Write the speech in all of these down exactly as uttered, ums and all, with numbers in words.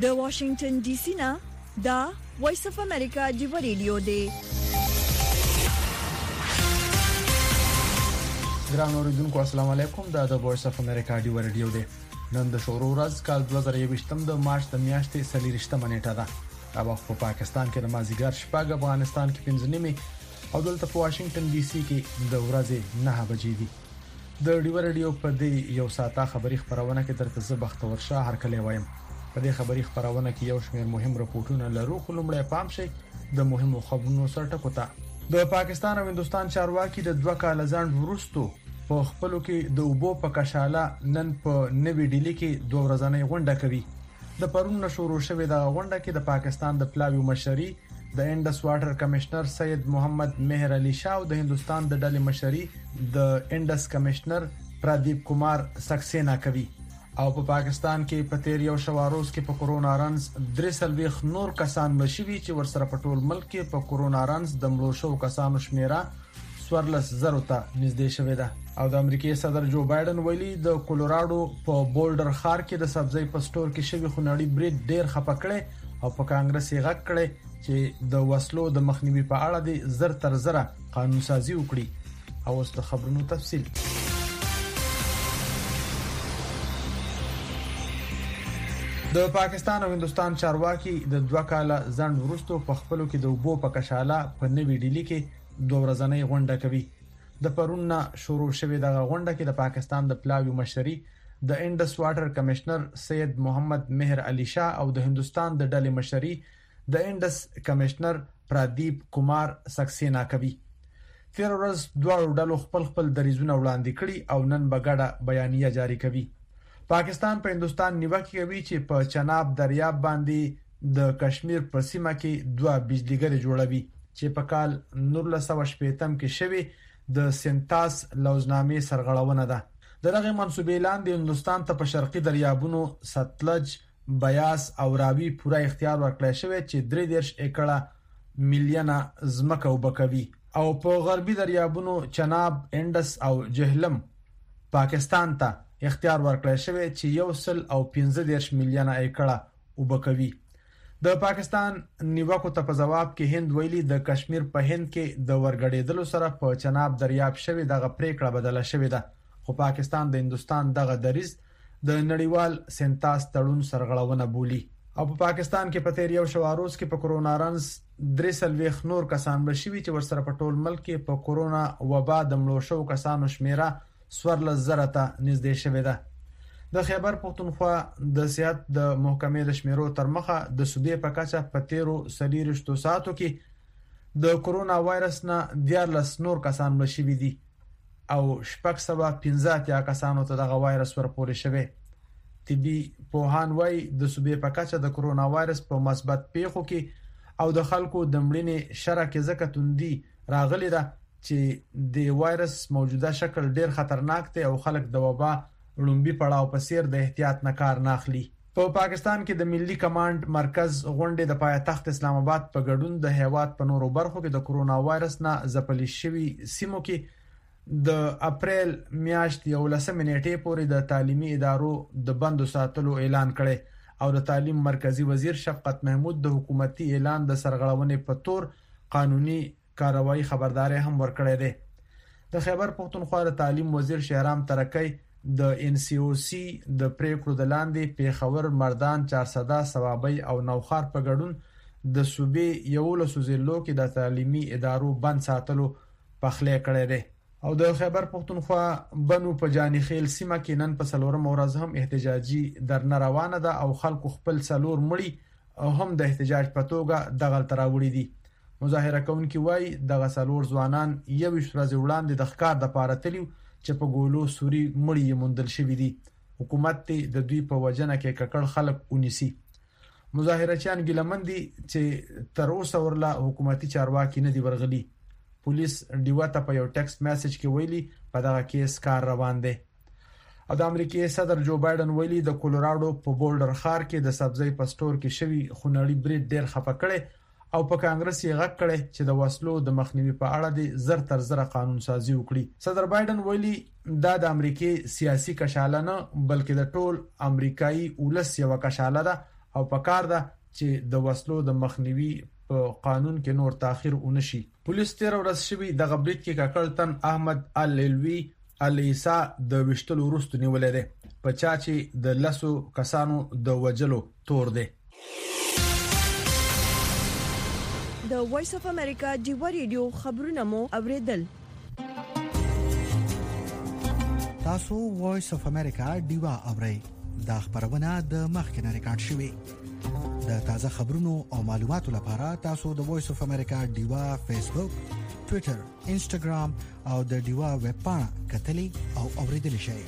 د واشنگټن ډي سي نه دا وایس اف امریکا دی ریډیو دی. ګران اوریدونکو السلام علیکم. دا د وایس اف امریکا دی ریډیو دی. نن د شورو ورځ کال دوه زره یوویشتم د مارچ د میاشتې څلورویشتمه نیټه ده. دا وخت په پاکستان کې د مازیګر شپږ، افغانستان کې پنځه نیمه او دلته په واشنگټن ډي سي کې د ورځې نه بجې دي. د ډیو ریډیو په دې یو ساعته خبري خبرونه کې درته زه بختور شاه هر کله وایم. په دې خبري خبرونه کې یو شمېر مهم راپورټونه لرو، خو لومړی پام شي د مهمو خبرونو سره ټکو ته. د پاکستان او هندستان چارواکي د دوه کال ځان ورستو په خپلو کې د اوبو په کشاله نن په نوې ډیلی کې دوه ورځنۍ غونډه کوي. د پرون شروع شوې د غونډه کې د پاکستان د پلاوی مشري د انډس واټر کمشنر سید محمد مهر علي شاه او د هندستان د ډلې مشري د انډس کمشنر پردیپ کمار سکسینا کوي. او په پا پاکستان کې په تیر یو شواروز کې په کورونا رنز درې سلويخ نور کسان مشوي چې ورسره په ټول ملک کې په کورونا رنز د مړو شو کسانو شمیره سورلس زرو ته نږدې شوې ده. او د امریکای صدر جو بایدن ویلي د کولوراډو په بولډر ښار کې د سبزی په سٹور کې شوی خونړی بریډ ډیر خپکړې او په کانګرس یې غږ کړي چې د وسلو د مخنیوي په اړه د زر تر زره قانون سازي وکړي. او اوس د خبرونو تفصیل. د پاکستان او هندستان چارواکي د دوه کال ځنډ وروسته په خپلو کې د اوبو په کشاله په نوې ډیلی کې دوه ورځنۍ غونډه کوي. د پرون شروع شوې د غونډه کې د پاکستان د پلاوی مشري د انډس واټر کمشنر سید محمد مهر علي شاه او د هندستان د ډلې مشري د انډس کمشنر پردیپ کمار سکسینا کوي. تیر ورځ دوه ډلو خپل خپل دریزونه وړاندې کړي او نن بغړه بیانیه جاری کوي. پاکستان په هندستان نیوکه کوي چې په چناب دریاب باندې د کشمیر په سیمه کې دوه بجلیګر جوړوي چې په کال نولس سوه شپږم کې شوی د سنتاس لوزنامې سرغړونه ده. دغه منسوبې لاندې هندستان ته په شرقي دریابونو ستلج، بیاس او راوی پوره اختیار ورکړی شوی چې درې دېرش ایکړه میلیونه ځمکه وبکوي او په غربي دریابونو چناب، انډس او جهلم پاکستان ته اختیار ورکړی شوی چې یو سل او پنځه دېرش میلیونه ایکړه وبکوي. د پاکستان نیوکو ته په جواب کې هند ویلي د کشمیر په هند کې د ورګړېدلو سره په چناب دریاب شوی دغه پریکړه بدله شوې ده، خو پاکستان د هندستان دغه دریز د نړیوال سنتاس تړون سرغړونه بولي. او په پا پاکستان کې په تیر یو شواروز کې په کورونا رنز درې سلويخ نور کسان بشوي چې ورسره په ټول ملک کې په کورونا وبا د مړو شو کسانو شمیره سورلس زره ته نږدې شوې ده. د خیبر پختونخوا د صحت د محکمې د شمیرو تر مخه د صوبې په کچه په تیرو څلوېښتو ساعتو کې د کورونا وایرس نه دیارلس نور کسان مړه شوي دي او شپږ سوه پنځه اتیا کسانو ته دغه وایرس ورپورې شوی. طبي پوهان وایي د صوبې په کچه د کورونا وایرس په مثبت پیښو کې او د خلکو د مړینې شرح کې ځکه توندي راغلی ده چې د وایرس موجوده شکل ډیر خطرناک دی او خلک د وبا لومبي پړاو په سیر د احتیاط نه کار نه اخلي. په پا پاکستان کې د ملي کمانډ مرکز غونډې د پایتخت اسلام آباد په ګډون د هیواد په نورو برخو کې د کورونا وایرس نه ځپلي شوي سیمو کې د اپریل میاشتې یولسمې نیټې پورې د تعلیمي ادارو د بندو ساتلو اعلان کړي او د تعلیم مرکزی وزیر شفقت محمود د حکومتي اعلان د سرغړونې په تور قانوني کاروایی خبرداري هم ورکړې ده. د خیبر پختونخوا د تعلیم وزیر شهرام ترکی د ان سی او سی د پریکړو د لاندې پیښور، مردان، چارسده، ثوابی او نوخار په ګډون د صوبې یولسو ضلعو کې د تعلیمي ادارو بند ساتلو پخلی کړی دی. او د خیبر پختونخوا بنو په جانی خیل سیمه کې نن په څلورم ورځ هم احتجاجي درنه روانه ده او خلکو خپل څلور مړي او هم د احتجاج په توګه دغلته راوړي دي. مظاهره کوونکي وایي دغه څلور ځوانان یویشت ورځې وړاندې د ښکار دپاره تلي چې په ګولو سوري مړي یې موندل شوي دي. حکومت دې د دوی په وجنه کې ککړ خلک ونیسي. مظاهرچیان ګیلمن دي چې تر اوسه ورله حکومتي چارواکي نه دي ورغلي. پولیس ډیوه ته په یو ټکسټ میسج کې ویلي په دغه کیس کار روان دی. او د امریکای صدر جو بایدن ویلي د کولوراډو په بولډر ښار کې د سبزی په سٹور کې شوی خونړی بریډ ډیر خفه کړي او په کانګرس یې غږ کړی چې د وسلو د مخنیوي په اړه د زر تر زره قانون سازي وکړي. صدر بایدن ویلي دا د امریکای سیاسي کشاله نه بلکې د ټول امریکایي ولس یو کشاله ده او پکار ده چې د وسلو د مخنیوي په قانون کې نور تاخير ونشي. پولیس تیر ورځ شوی د غبرګ کې کاکړتن احمد علوي الیسا د وشتلو وروسته نیولې ده په چا چې د لسو کسانو د وجلو تور ده. د وایس اف امریکا دیوا ریډیو خبرونه مو اوریدل. تاسو وایس اف امریکا دیوا اورئ. دا خبرونه د مخکنه ریکارډ شوی. د تازه خبرونو او معلوماتو لپاره تاسو د وایس اف امریکا دیوا فیسبوک، ټوئیټر، انسټاګرام او د دیوا ویب پاڼه کتلی او اوریدلی شئ.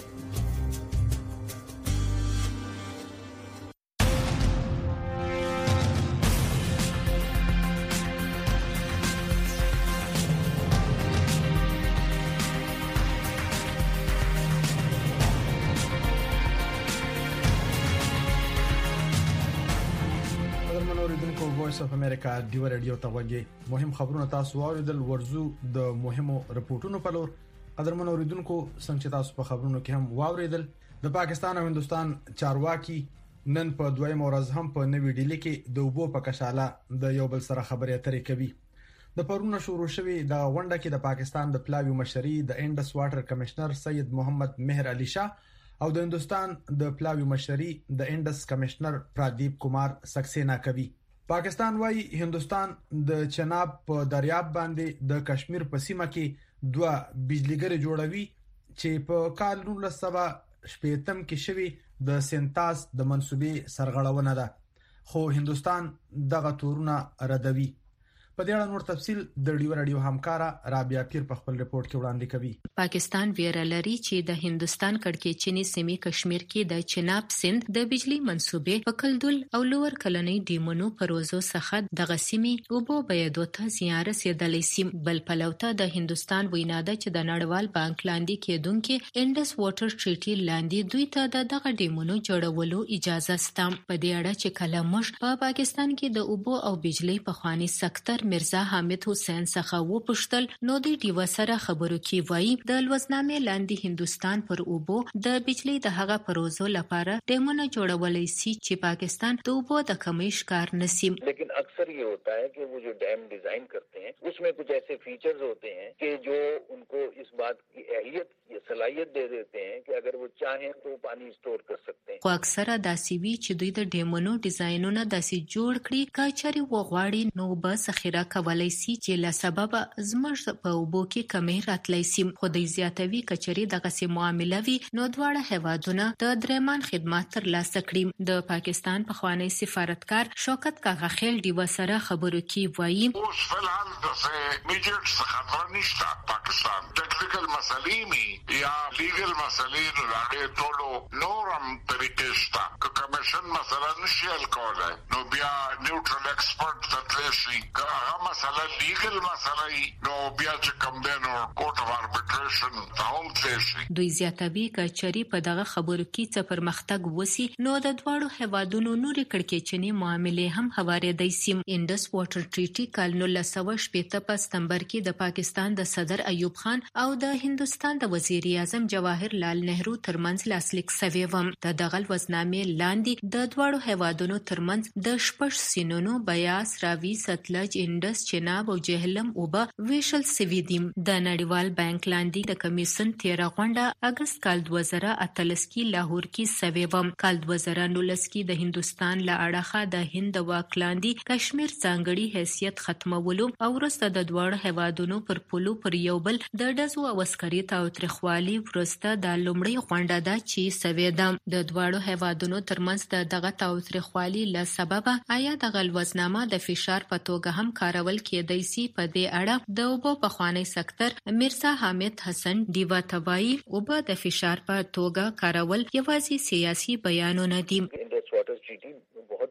وایس اف امریکا دیو رادیو ته وګورئ. مهم خبرونه تاسو واوریدل. ورزو د مهمو رپورټونو په لور. قدرمن اوریدونکو څنګه تاسو په خبرونو کې هم واوریدل د پاکستان او هندستان چارواکي نن په دویم ورځ هم په نوې ډیلی کې د اوبو په کشاله د یو بل سره خبرې اترې کوي. د پرونه شروع شوی د غونډه کې د پاکستان د پلاوی مشري د انډس واټر کمشنر سید محمد مهر علي شاه او د هندستان د پلاوی مشري د انډس کمشنر پرادیپ کمار سکسینا کوي. پاکستان وايي هندستان د چناب په دریاب باندې د کشمیر په سیمه کې دوه بجلیګر جوړوي چې په کال نولس سوه شپږم کې شوی د سنتاس د منسوبې سرغړونه ده، خو هندستان دغه تورونه ردوي. په دې اړه نور تفصيل د ډیو رادیو همکارا رابعه پیر په خپل ریپورت کې وړاندې کوي. پاکستان ویره لري چې د هندستان کړکېچنی سیمې کشمیر کې د چناب سیند د بجلی منسوبې په کلدل او لوور کلنۍ ډیمونو پروژو څخه د غسیمې اوبو بيدو ته زیان رسیدلی سیم. بل پلوته د هندستان ویناده چې د نړیوال بانک لاندې کېدونکو انډس واټر ټریټي لاندې دوی ته د دغه ډیمونو جوړولو اجازه سته. په دې اړه چې کله موږ په پاکستان کې د اوبو او بجلی په خواني سکتر مرزا حامد حسین څخه وپوښتل نو د دیو سره خبرو کې وایي د لوزنامې لاندې هندستان پر اوبو د بجلی د هغه پروژو لپاره ډیمونه جوړولای شي چې پاکستان د اوبو د کمی ښکار نشي. لیکن اکثر یہ ہوتا ہے کہ وہ جو ڈیم ڈیزائن کرتے ہیں اس میں کچھ ایسے فیچرز ہوتے ہیں کہ جو ان کو اس بات کی اہلیت یا صلاحیت دے دیتے ہیں کہ اگر وہ چاہیں تو پانی اسٹور کر سکتے ہیں. خو اکثره داسې وی چې دوی د ډیمونو ډیزاینونه داسې جوړ کړي کچاري وغواړي نو به ذخیره کولای شي چې له سبب زموږ په اوبو کې کمی راتلی شي. خو د زیاتوي کچري دغه سي معاملې وی نو دواړه هوادونه د درېمان خدمات تر لاسه کړي. د پاکستان په خوانی سفارتکار شوکت کاغخیل دی وسره خبرو کې وایي اوس فلحال د میجر څخه خبر نشته. پاکستان ټیکنیکل مسلې می یا لیګل مسلې نو راغې ټولو نورم طریقې شته. که کمیشن مثلا نشي الکولای نو بیا نیوټرل ایکسپرت تطلیشي که هغه مسله لیګل مسله نو بیا چې کوم دینو کورټ اف اربیټریشن تاوم تلیشي. دوی زیاتوي کچري په دغه خبرو کې څه پرمختګ وسی نو د دواړو هوادونو نوري کړکېچنی معاملې هم هوارېدای سي. انډس واټر ټریټي کال نولس سوه شپږ په سپتمبر کې د پاکستان د صدر ایوب خان او د هندستان د وزیر اعظم جواهر لال نهرو ترمنځ لاسلیک شوی و. د دغه وزنامې لاندې د دواړو هوادونو ترمنځ د شپږ سینونو بیاس راوي ستلج انډس چناب او جهلم اوبه ویشل سوي دي. د نړیوال بانک لاندې د کمیسن تیر غونډه اگست کال دوه زره اتلس کې لاهور کې سوي و. کال دوه زره نولس کې د هندستان له اړخه د هند واک لاندې کشمیر ځانګړي حیثیت ختمولو او وروسته د دواړو هوادونو پر پولو پر یو بل د ډزو او عسکري تاوتریخوالي وروسته د لومړۍ غونډه ده چې سوي ده. د دواړو هوادونو ترمنځ د دغه تاوتریخوالي له سببه آیا د غلوزنامه د فشار په توګه هم کارول کېدای شي. په دې اړه د اوبو په خوانی سکتر مرزا حامد حسن دیوا توای اوبو د فشار په توګه کارول یوازې سیاسي بیانونه دي. انډس واټر ټریټي बहुत ही मजबूत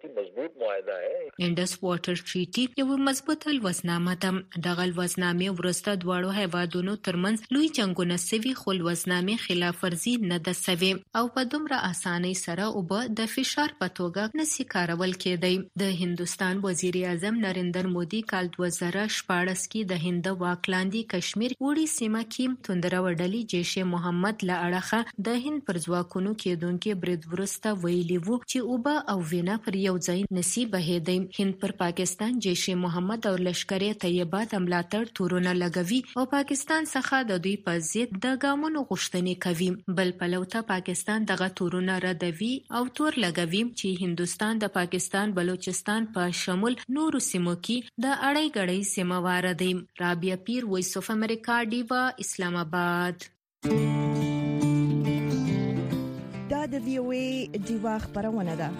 मजबूत मुआहदा है। انډس واټر ټریټي یو مضبوط الوزنامه ده. دغه الوزنامه ورسته دواړو هیوادونو ترمنځ لوی جنگونه سوي، خو الوزنامه خلاف ورزي نه ده سوي او په دومره اسانۍ سره اوبه د فشار په توګه نسی کارول کېدی. د هندستان وزیر اعظم نریندر مودي کال دوه زره شپاړس کې د هند واک لاندې کشمیر وړي سیمه کې توندره وډلې جیش محمد له اړخه د هند پر ځواکونو کېدونکې برید ورسته ویلي وو چې اوبه او وینا پر یو ځای نسی بهېدی. هند پر پاکستان جیش محمد او لشکر طیبه د ملاتړ تورونه لګوي او پاکستان څخه د دوی په ضد د ګامونو غوښتنې کوي. بل پلو ته پاکستان دغه تورونه ردوي او تور لګوي چې هندستان د پاکستان بلوچستان په شمول نورو سیمو کې د اړای غړی سیموار دی. رابعه پیر، وایس اف امریکا، ډیوا، اسلام آباد. دا د وی او ای ډیوا خبرونه ده.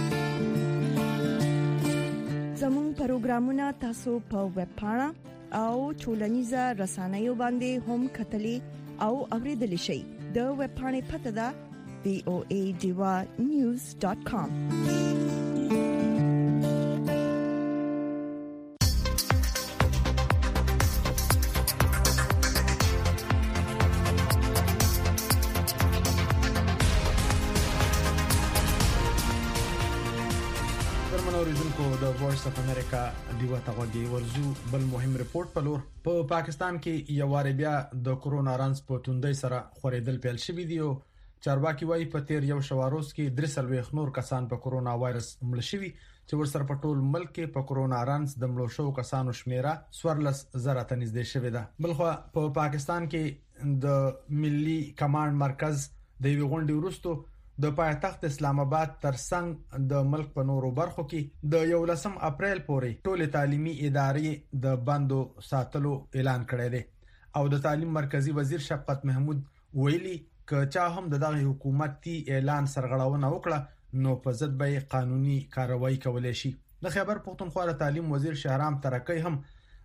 زموږ پروګرامونه تاسو په ویب پاڼه او ټولنیزه رسنیو باندې هم کتلی او اوریدلی شئ. د ویب پاڼې پته ده وی او ای ډیوا نیوز ډاٹ کام. د وایس اف امریکا دیوا تغوږی ورزو. بل مهم رپورت په لور په پاکستان کې یو وار بیا د کرونا رانس په توندۍ سره خورېدل پیل شوی دی. چارواکي وايي په تیر یو شواروز کې درې سلويخ نور کسان په کرونا وایرس مړ شوي چې ورسره په ټول ملک کې په کرونا رانس د مړو شو کسانو شمیره سورلس زره ته نږدې شوې ده. بلخو په پاکستان کې د ملي کمانډ مرکز د یو غونډې وروسته د پایتخت اسلام آباد ترڅنګ د ملک په نورو برخو کې د یولسم اپریل پورې ټول تعلیمي ادارې د بندو ساتلو اعلان کړی دی او د تعلیم مرکزی وزیر شفقت محمود ویلي ک چا هم د دغه حکومتي اعلان سرغړونه وکړه نو په ضد به قانوني کاروایی کولای شي. د خیبر پختونخوا د تعلیم وزیر شهرام ترکی هم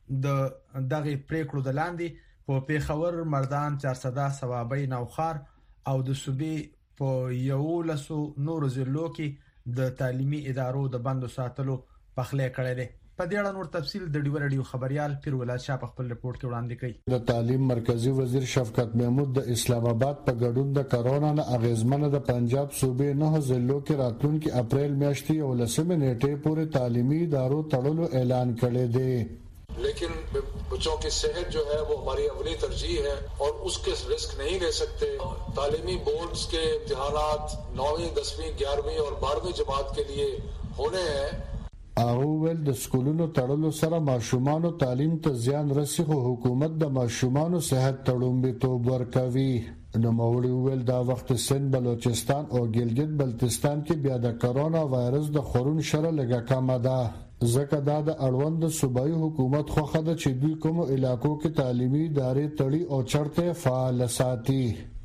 د دغه پریکړو د لاندې په پیښور، مردان، چارسده، ثوابۍ، نوخار او د صوبې په یو لسو نورو ضلعو کې د تعلیمي ادارو د بندو ساتلو پخلی کړی دی. په دې اړه نور تفصیل د ډیو رادیو خبريال پیر ولایت شاه په خپل رپورت کې وړاندې کړي. د تعلیم مرکزی وزیر شفقت محمود د اسلام آباد په ګډون د کرونا نه اغیزمنه د پنجاب صوبې نه ضلعو کې راتلونکي اپریل میاشتې یو لسمه نیټې پورې تعلیمي ادارو تړلو اعلان کړی دی. लेकिन बच्चों की सेहत जो है वो हमारी अवली तरजीह है और उसके रिस्क नहीं ले सकते. तालीमी बोर्ड्स के इम्तिहानात नौवीं, दसवीं, ग्यारहवीं और बारहवीं जमात के लिए होने हैं. او ول د سکولونو تړلو سره ماشومانو تعلیم ته زیان رسي، خو حکومت د ماشومانو صحت تړومبیتوب ورکوي. نو موري ول دا وخت سن بلوچستان او ګلګت بلتستان کې بیا د کرونا وایرس د خورون شره لګه کمه ده. زکه دا د اړوند صوبایي حکومت خو خده چې دوی کوم علاقو کې تعلیمي ادارې تړي او چرته فعال ساتي.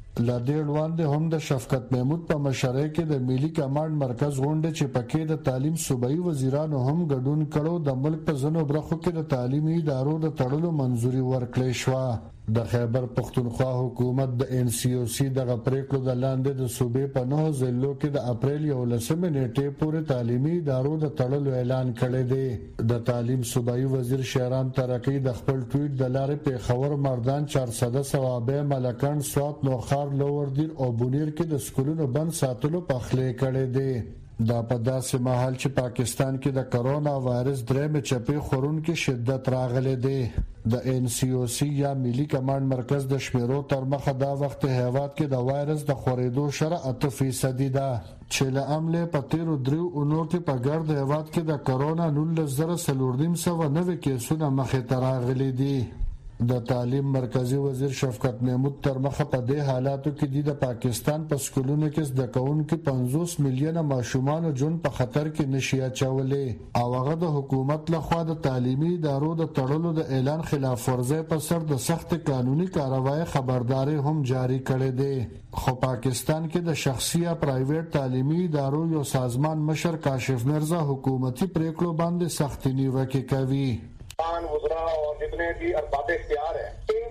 لدې وړاندې هم د شفقت محمود په مشرۍ کې د ملي کمانډ مرکز غونډه چې پکې د تعلیم صوبایي وزیرانو هم ګډون کړو د ملک په ځینو برخو کې د تعلیمي ادارو د تړلو منځوري ورکړې شو. د خیبر پختونخوا حکومت د ان سی او سی دغه پریکړو د لاندې د صوبې په نهو ضلعو کې د اپریل یو لسمه نیټې پورې تعلیمي ادارو د تړلو اعلان کړی دی. د تعلیم صوبایي وزیر شهرام ترکی د خپل ټویټ د لارې پیښور، مردان، چارسده، ثوابۍ، ملکند، سوات، نوخار، لوردیر او بونیر کې د سکولونو بند ساتلو پخلی کړی دی. دا په داسې مهال چې پاکستان کې د کرونا وایرس درېمه چپې خورونکي شدت راغلی دی. د ان سی او سی یا ملي کمانډ مرکز د شمیرو تر مخه دا وخت هیواد کې د وایرس د خورېدو شره اته فیصدي ده چې له عمله په تیرو دریو اونو کې په ګرد هیواد کې د کرونا نولس زره څلور نیم سوه نوي کیسونه مخې ته راغلي دي. د تعلیم مرکزی وزیر شفقت محمود تر مخه په دې حالاتو کې د پاکستان په سکولونو کې زده کوونکي پنځوس میلیونه ماشومان جون په خطر کې نشي اچولې او هغه د حکومت لخوا د تعلیمي ادارو د تړلو د اعلان خلاف ورزي په سر د سخت قانوني کاروایی خبرداري هم جاری کړې ده. خو پاکستان کې د شخصي یا پرایویټ تعلیمي ادارو یو سازمان مشر کاشف مرزا حکومتي پریکړو باندې سختي نیوکه کوي. وزراء اور جتنے بھی ارباب اختیار ہیں ان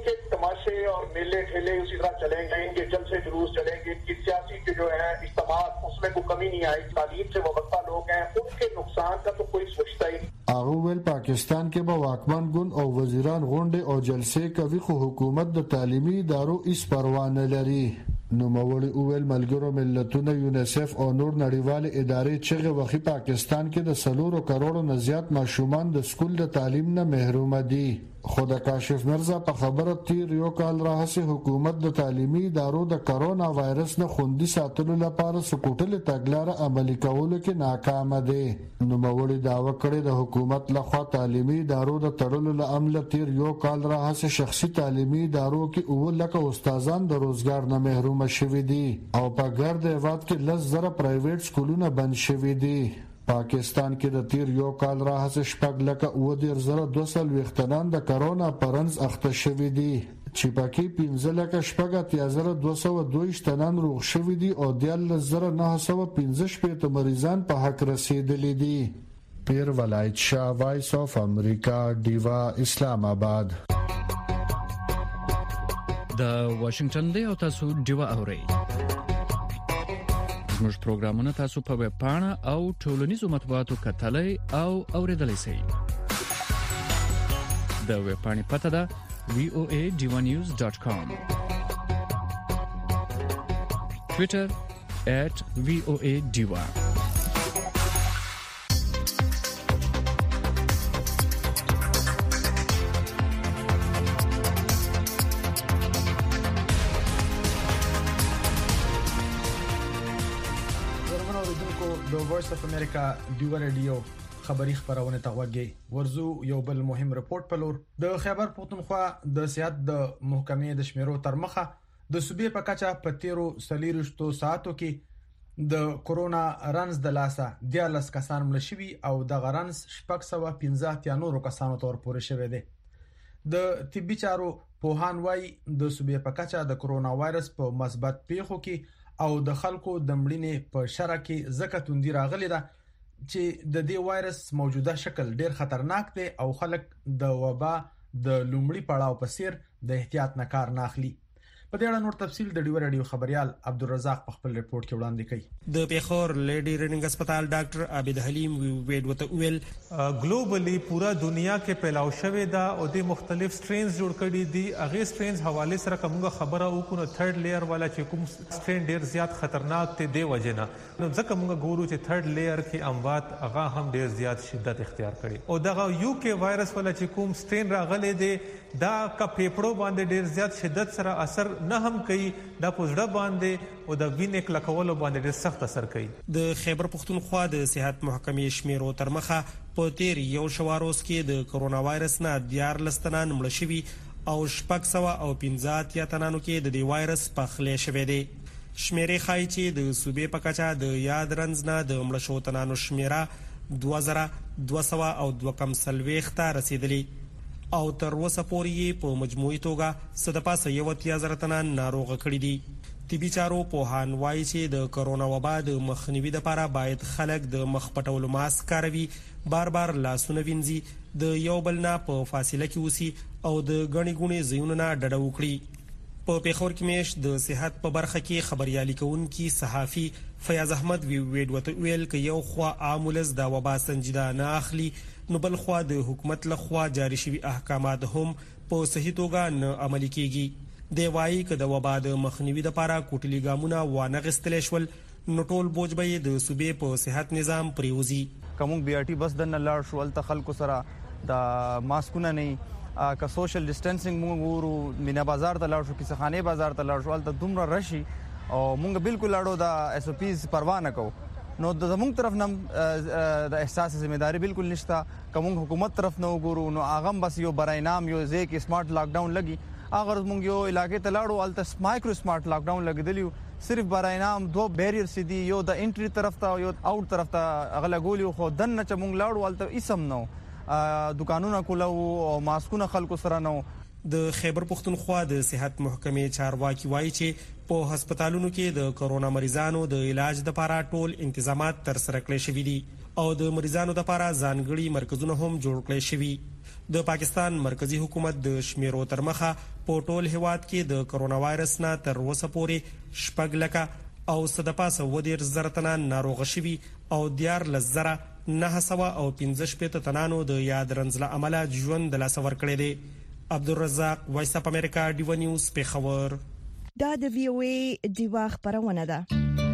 इनके तमाशे और मेले ठेले उसी तरह चलेंगे, इनके जलसे जुलूस चलेंगे, इनकी सियासी के जो है इज्तिमात उसमें कोई कमी नहीं आई। तालीम से वाबस्ता लोग हैं, उनके नुकसान का तो कोई सोचता ही नहीं। اغویل پاکستان کې به واکمن ګوند او وزیران غونډې او جلسې کوي خو حکومت د تعلیمي ادارو هیڅ پروا نه لري. نوموړي اویل ملګرو ملتونو یونیسف او نور نړیوال ادارې چې وخی پاکستان کې د سلورو کروڑو نه زیات ماشومان د سکول د تعلیم نه محروم دي. خود کاشف مرزا په خبره تیر یو کال راهسي حکومت د تعلیمي ادارو د کرونا وایرس نه خوندي ساتلو لپاره سکوټل تګلارې عملي کولو کې ناکام دي. نوموړي داوا کړې د حکومت لخوا تعلیمي ادارو د تړلو لامل تیر یو کال راهسي شخصي تعلیمي ادارو کې او لکه استادان د روزګار نه محروم شوي دي او په ګرد هیواد کې لس زره پرایویټ سکولونه بند شوي دي. پاکستان کې د تیر یو کال راهسي شپږ لکه اوه دېرش زره دوه څلوېښت تنان د کرونا پرنس اخته شوي دي چې پکې پنځه لکه شپږ اتیا زره دوه سوه دوه ویشت تنان روغ شوي دي او دیارلس زره نهه سوه پنځه شپېته مریضان په حق رسېدلي دي. پیر ولایت شاه، وایس آف امریکا، ډیوا، اسلام آباد. د واشنگټن دی او تاسو ډیوا اورئ. زموږ پروګرامونه تاسو په ویب پاڼه او ټولنیزو مطبوعاتو کتلای او اوریدلای شئ. د ویب پاڼې پته ده وی او ای ډیوا نیوز ډاټ کام. ټویټر ایٹ وی او ای ډیوا. د وایس اف امریکا ډیوا رادیو خبری خبرونه تغوږی ورزو یو بل مهم رپورت په لور. د خیبر پختونخوا د صحت د محکمې د شمیرو تر مخه د صوبې په کچه په تیرو سلیرشتو ساعتو کې د کورونا رنز د لاسه دیالس کسان مړ شوي او د غرنز شپږ سوه پنځه اتیا نورو کسانو تور پورې شوی دي. د طبي چارو پوهان وايي د صوبې په کچه د کورونا وایرس په مثبت پیښو کې او د خلکو د مړینې په شرح کې زکه توندي راغلي ده چې د دې وایرس موجوده شکل ډیر خطرناک دی او خلک د وبا د لومړي پړاو په څیر د احتیاط نه کار نه اخلي. په دې اړه نور تفصیل د ډیوا رادیو خبريال عبدالرزاق په خپل ریپورت کې وړاندې کړي. د پیښور لیډي رننګ هسپتال ډاکټر عابد حلیم ویډ وته ویل ګلوبلی پورا دنیا کې پھیلاو شوی دا او د مختلف سټرینز جوړ کړي دي. هغه سټرینز حواله سره کومه خبره وکړو تھرد لیئر والا چې کوم سټرین ډیر زیات خطرناک ته دی وجنه نو ځکه موږ ګورو چې تھرد لیئر کې اموات هغه هم ډیر زیات شدت اختیار کړي او دغه یو کې وایرس والا چې کوم سټرین راغلی دی دا کا پیپړو باندې ډیر زیات شدت سره اثر نه هم کوي، دا پوزړه باندې او د وینې کلکولو باندې ډیر سخت اثر کوي. د خیبر پختونخوا د صحت محکمې شمیرو تر مخه په تیر یو شواروس کې د کرونا وایرس نه دیارلس تنان مړه شوي او شپږ سوه او پنځه اتیا تنانو کې د دې وایرس پخلی شوی دی. شمیرې ښایي چې د صوبې په کچه د یاد رنز نه د مړه شوو تنانو شمیره دوه زره دوه سوه او دوه کم څلوېښت ته رسېدلي او تر اوسه پورې په مجموعي توګه څه د پاسه یو اتیا زره تنان ناروغه کړي دي. طبي چارو پوهان وایي چې د کرونا وبا د مخنیوي لپاره باید خلک د مخ پټولو ماسک کاروي، بار بار لاسونه وینځي، د یو بل نه په فاصله کې اوسي او د ګڼې ګوڼې ځایونو نه ډډه وکړي. په پیښور کې میش د صحت په برخه کې خبريالي کوونکي صحافي فیاض احمد وی ویډ وته ویل ک یو خوا عاملز د وبا سنجیده نه اخلي نو بل خوا د حکومت لخوا جاری شوی احکامات هم په صحیح توګه نه عملي کیږي. دی وايي ک د وبا د مخنیوي لپاره کوټلي ګامونه وانه غستل شول نو ټول بوج به د صوبې په صحت نظام پریوزي. کوم بي ار ټي بس د نه لاړ شو ال خلکو سره د ماسکونه نه که سوشل ډیسټنسینګ موږ ورو مینا بازار ته لاړ شو کیسه خانه بازار ته لاړ شو ال ته دومره رشي او موږ بالکل لاړو د اس او پیز پروا نه کوو نو د زموږ طرف نم د احساس ذمہداري بالکل نشته. کوم حکومت طرف نه وګورو نو اغه بس یو برای نام یو ځکه سمارټ لاک ډاون لګي اگر موږ یو علاقې ته لاړو ال ته مایکرو سمارټ لاک ډاون لګیدلیو صرف برای نام دو بیریئر سدي یو د انټری طرف ته یو آوټ طرف ته اغه لګولیو خو دن نه چې موږ لاړو ال ته اسم نو دکانونه کولو او ماسکونه خلکو سره نو. د خیبر پختونخوا د صحت محکمې چارواکي وایي چې په هسپتالونو کې د کرونا مریضانو د علاج لپاره ټول انتظامات تر سره کړل شوي دي او د مریضانو لپاره ځانګړي مرکزونه هم جوړ کړل شوي. د پاکستان مرکزی حکومت د شمیرو تر مخه په ټول هیواد کې د کرونا وایرس نه تر اوسه پورې شپږ لکه او صد پاسه ودیر زرتنه ناروغ شوي او دیار لزره نه سوا او پنځه شپېته تنانو د یاد رنځ له امله ژوند د لاسه ورکړی دی. عبدالرزاق وایس اف امریکا ډیو نیوز پیښور. دا د وی او ای دیوا خبرونه ده.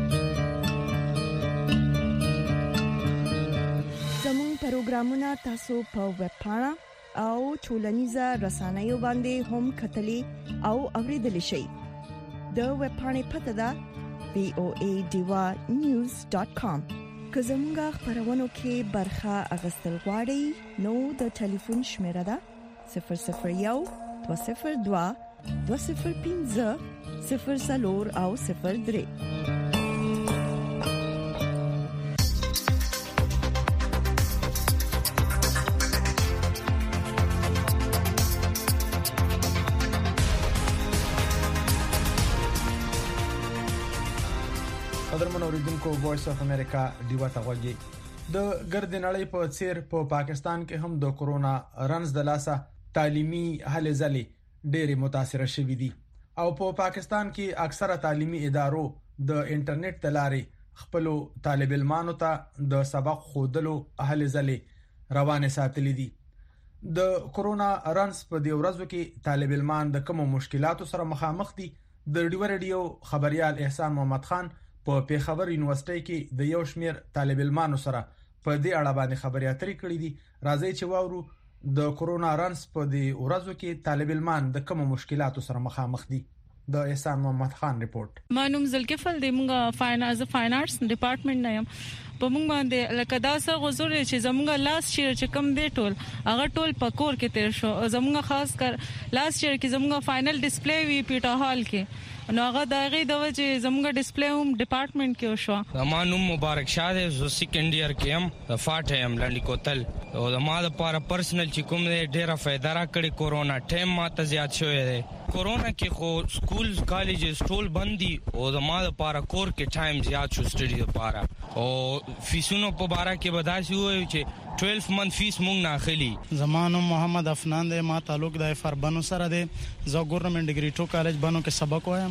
زموږ پروګرامونه تاسو په ویب پاڼه او ټولنیزه رسنیو باندې هم کتلی او اوریدلی شئ. د ویب پاڼې پته ده وی او ای دیوا نیوز ډاټ کام. که زموږ خبرونو کې برخه اغوستل غواړئ نو د ټلیفون شمیره ده صفر صفر یو دوه صفر دوه دوه صفر پنځه صفر څلور او صفر درې. قدرمن اوریدونکو وایس اف امریکا دیوا تاوږي. د ګرد نړۍ په څیر په پا پاکستان کې هم د کرونا رنز د لاسه تعلیمي هلې ځلې ډېر متاثر شوي دي او په پا پاکستان کې اکثره تعلیمي ادارو د انټرنیټ تلارې خپل طالب علمانو ته د سبق خودلو هلې ځلې روانه ساتلې دي. د کرونا رنز په دی ورځو کې طالب علمان د کوم مشکلاتو سره مخامخ دي. د ډیو رادیو خبريال احسان محمد خان په پیښور یونیورسيټي کې د یو شمیر طالب علمانو سره په دې اړه باندې خبري اترې کړې دي. راځي چې واورو د کرونا رنز په دې ورځو کې طالب علمان د کوم مشکلاتو سره مخامخ دي. د احسان محمد خان ریپورت. ما نوم زلکفل دی، موږ فاینانس فاین آرټس ډپارټمنټ نه یم. په موږ باندې لکه دا څه غوړ چې زموږ لاس چې کوم دی ټول هغه ټول پکور کې تیر شو. زموږ خاص کر لاس چې زموږ فائنل ډسپلی وی پیټا هال کې نو هغه دغه د وجه زموږ ډسپلی هم ډپارټمنټ کې وشو. زمانو مبارک شاه د سیکنډ ایئر کې هم د فاټ هم لاندې کوتل او د ما لپاره پرسنل چې کوم ډیره فائدہ را کړی. کورونا ټایم ماته زیات شوی دی. کورونا کې خو سکول کالجز ټول بند دي او د ما لپاره کور کې ټایم زیات شو سټډي لپاره او فیسونو په بارا کې بداسي وي چې بارہ منت فیس مونږ نه اخلي. زمانو محمد افنان دی، ما تعلق د فر بنو سره دی. زه ګورنمنت ډیګری ټو کالج بنو کې سبق وایم.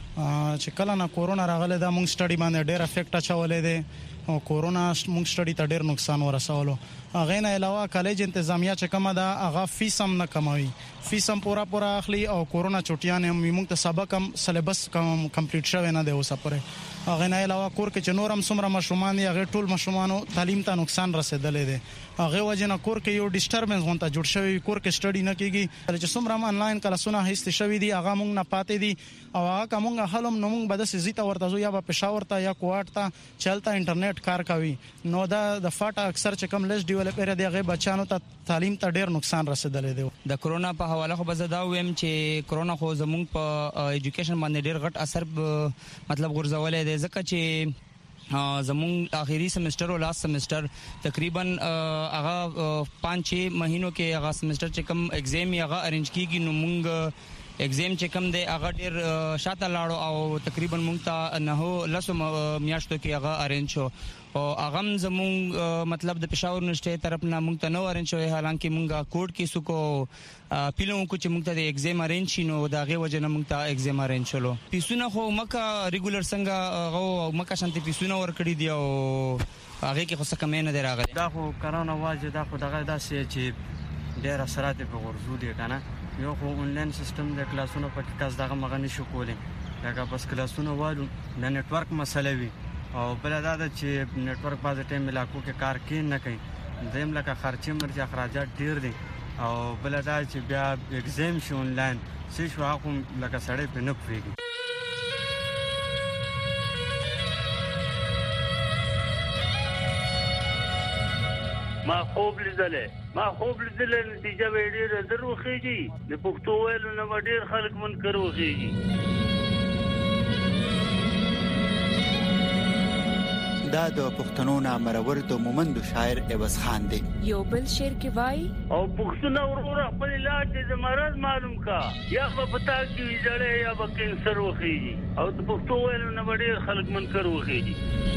چې کله نه کورونا راغله دا مونږ سټډي باندې ډېر افیکټ اچولې دی او کورونا مونږ سټډي ته ډېر نقصان ورسولو. هغه نه علاوه کالج انتظامیه چې کومه دا هغه فیس هم نه کموي، فیس هم پورا پورا اخلي او کورونا چټیان هم موږ ته سبق هم سلیبس کم کمپلیټ شوی نه دی اوسه پورې. هغه نه علاوه کور کې چې نور هم څومره مشرومان دي هغه ټول مشرومانو تعلیم ته نقصان رسیدلې دی. هغه وجنه کور کې یو ډیسټربنس غونته جوړ شوی، کور کې سټډي نه کیږي. چې څومره آنلاین کلاسونه هیڅ شوی دي هغه موږ نه پاتې دي او هغه کومه حلم نو موږ بده سزیته ورته زو یا په پېښور ته یا کوټ ته چلتا انټرنیټ کار کوي. نو دا د فاټا اکثر چې کم لیس ډیولپر دی هغه بچانو ته تعلیم ته ډیر نقصان رسیدلې دی. د کرونا په حواله خو بزدا ویم چې کرونا خو زموږ په ایجوکیشن باندې ډیر غټ اثر مطلب غورځولې دی ځکه چې زمون اخیری سمستر او لاست سمستر تقریبا هغه پانچ چھ مہینوں کې هغه سمستر چې کوم ایگزام یې هغه ارینج کیږي نو مونږ ایگزام چې کوم دی هغه ډیر شاته لاړو او تقریبا مونږ ته نه لسو میاشتو کې هغه ارینج شو او هغه زمون مطلب د پېښور یونیورسيټي طرف نه مونږ ته نو ارینج شوی. حالانکه مونږه کوډ کې سکو پیلو کو چې مونږ ته د ایگزام ارینج شینو داغه وجه نه مونږ ته ایگزام ارینج شلو. پیسونه خو مکه ریګولر څنګه غو مکه شانتي پیسونه ور کړی دی او هغه کې خو څه کمې نه دی راغلی. دا خو کرونا واجه دا خو دغه داسې چې ډېر اثرات په غورځو دي کنه. یو خو آنلاین سیستم د کلاسونو په کې کس دغه مغه نشو کولی دا بس کلاسونه والو د نتورک مسله وي او بل دا چې نتورک په ټیم ملاکو کې کار کې نه کوي. دیم لکه خرچې مرچ اخراجات ډیر دي او بل دا چې بیا ایگزام شو آنلاین څه شو هغه لکه سړی په نه پوهیږي. ما خوب لیدلې ما خوب لیدلې نتیجه به ډېر دروخېږي. د پښتو ویلو نه ډېر خلک منکر وخېږي. دا د پښتنو نامرور د مومند شاعر عوض خان دی. یو بل شعر کې وای او پښتون ورور خپل علاج د مرض معلوم کا یا په پتا کې ویځړې یا په کینسر وخېږي او د پښتو ویلو نه ډېر خلک منکر وخېږي.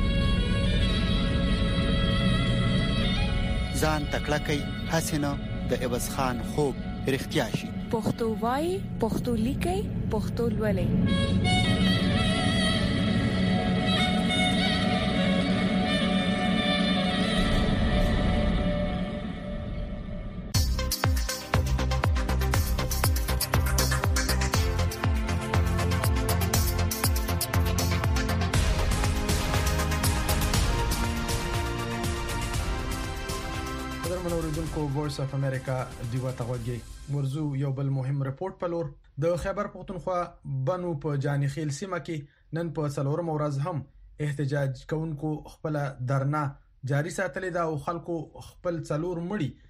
ځان تکړه کوي حسینه د عوض خان خوب رښتیا شي. پښتو وای، پښتو لیکي، پښتو لولي. وایس اف امریکا دیوا تغوږی ورزو یو بل مهم رپورت په لور. د خیبر پختونخوا بنو په جانخیل سیمه کې نن په څلورم ورځ هم احتجاج کوونکو خپل درنا جاری ساتلې ده او خلکو خپل څلور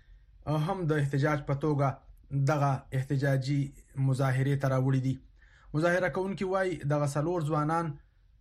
مړي هم د احتجاج په توګه دغه احتجاجي مظاهره تراوړي دي. مظاهره کوونکي وای دغه څلور ځوانان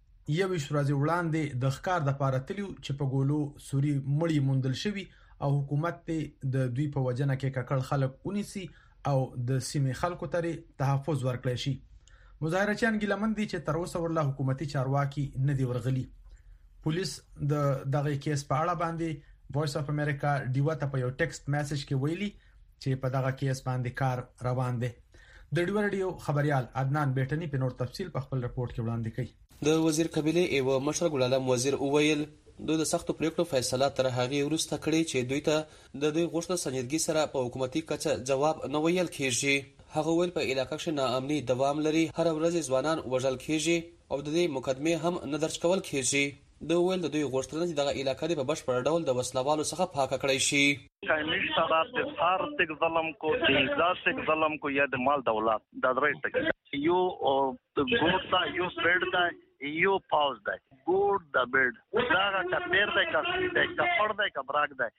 یو ورځ وړاندې د ښکار د پاره تلیو چې په ګولو سوري مړي موندل شوی او حکومت ته د دوی په وجنه کې ککړ خلک اونیسي او د سیمې خلکو ته تحفظ ورکړي شي. مظاهرچیان ګیلمن دي چې تر اوسه ورله حکومتي چارواکي نه دی ورغلي. پولیس د دغه کیس په اړه باندې وایس اف امریکا ډیوا ته په یو ټیکسټ میسج کې ویلي چې په دغه کیس باندې کار روان دی. د ډیوا رادیو خبريال عدنان بیٹنی په نور تفصیل په خپل رپورت کې وړاندې کړي. د وزیر قبيله ایو مشر ګل عالم وزیر اوویل دوی د سختو پریکړو فیصله تر هغه وروسته کړې چې دوی ته د دوی غوښتنه سنجیدګي سره په حکومتي کچه جواب نه ویل کېږي. هغه ویل په علاقې کې ناامني دوام لري، هر ورځ ځوانان وژل کېږي او د دې مقدمه هم نه درج کول کېږي. د ویل د دوی غوښتنه چې دغه علاقې په بشپړ ډول د وسلوالو څخه پاکه کړي شي. کاینش طرف د فارتک ظلم کو د ذاتک ظلم کو یا د مال دولت د درې ټکی یو د ګورتا یو سپریډ دا یو پاوز دا ګور د بیډ دا کا پیر دا کا دا کا پړ دا کا براګ دا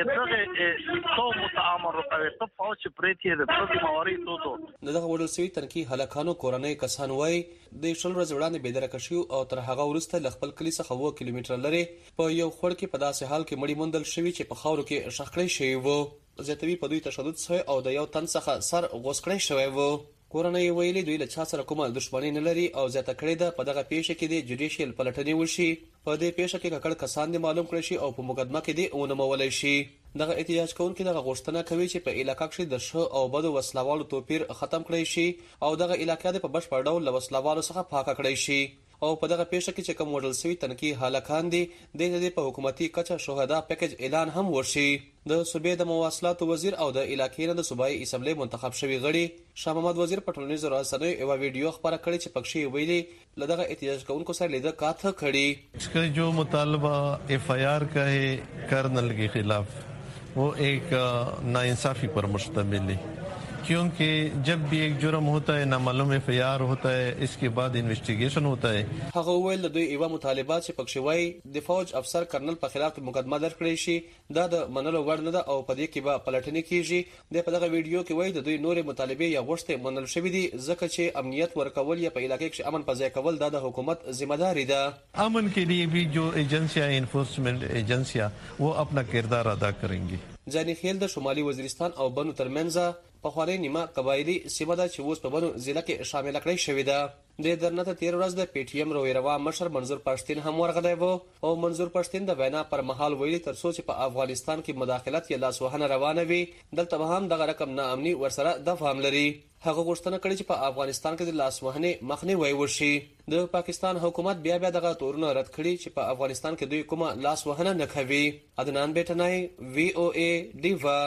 دغه څو متعامل کوي ته فوج پریتي د پردي مواري تو تو دغه وړل سوي تنکي هلاکانو کورنۍ کسان وای د شل ورځې وړاندې بيدرک شو او تر هغه ورسته ل خپل کلی څخه وو کیلومتر لري په یو خړ کې په داسې حال کې مړی مندل شوی چې په خاورو کې شخړې شوی وو. زیاتوي په دوی تشدد سوی او د یو تن څخه سر غوسکړې شوی وو. کورنۍ ویلي دوی له چا سره کومه دښمنی نه لري او زیاته کړې ده په دغه پیښه کې د جوډیشل پلټنې وشي. په دې پیښه کې ککړ کسان دي معلوم کړي شي او په مقدمه کې دي اونمولای شي. دغه احتجاج کوونکي دغه غوښتنه کوي چې په علاقې کې د شو او بدو وسلوالو توپیر ختم کړي شي او دغه علاقې په بشپړ ډول له وسلوالو څخه پاکه کړي شي. او په دغه پیښه کې چې کوم وړل سوي تنکي هلاکان دي د دې په حکومتي کچه شهدا پیکج اعلان هم وشي. د صوبې د مواصلات وزیر او د علاقې نه د صوبایي اسمبلی منتخب شوی غړي شاه محمد وزیر په ټولنیزو رسنیو یو ویډیو خبره کړې چې پکښې ویلي لدغه احتجاج کوونکو سره لیدل کاته کړي. اس کا جو مطالبہ ایف آئی آر کا ہے کرنل کے خلاف وہ ایک ناانصافی پر مشتمل ہے क्योंकि जब भी एक जुर्म होता है नामालूम एफ आई आर होता है इसके बाद इन्वेस्टिगेशन होता है. هغه ویل د دوی ایوا مطالبات چې پکښې وای د فوج افسر کرنل په خلاف مقدمه درج کړی شي دا د منلو وړ نه ده او په دې کې به پلټنې کیږي. د په دغه ویډیو کې وای د دوی نورې مطالبه یا غوښتنې منل شوې دي ځکه چې امنیت ورکول یا په علاقې کې امن پځای کول دا د حکومت ذمہ داری ده. امن के लिए भी जो एजेंसियां एनफोर्समेंट एजेंसियां वो अपना किरदार अदा करेंगी. ځانخیل د شمالي وزیرستان او بنو ترمنځ په خواري نیمه قبایلی سیمه ده چې اوس په بنو ضلع کې شامل کړی شوې ده. د درنه تیر ورځ د پی ټی ایم رویروا مشر منظور پښتين هم ورغلی وو او منظور پښتين د وینا پر مهال ویلي تر څو چې په افغانستان کې مداخلت یا لاسوهنه روانه وي دلته به هم دغه رقم ناامني ورسره د فهم لري. هغه غوښتنه کړې چې په افغانستان کې د لاسوهنې مخنیوي وشي. د پاکستان حکومت بیا بیا دغه تورونه رد کړي چې په افغانستان کې دوی کومه لاسوهنه نه کوي. عدنان بیٹنای وی او ای دیوا.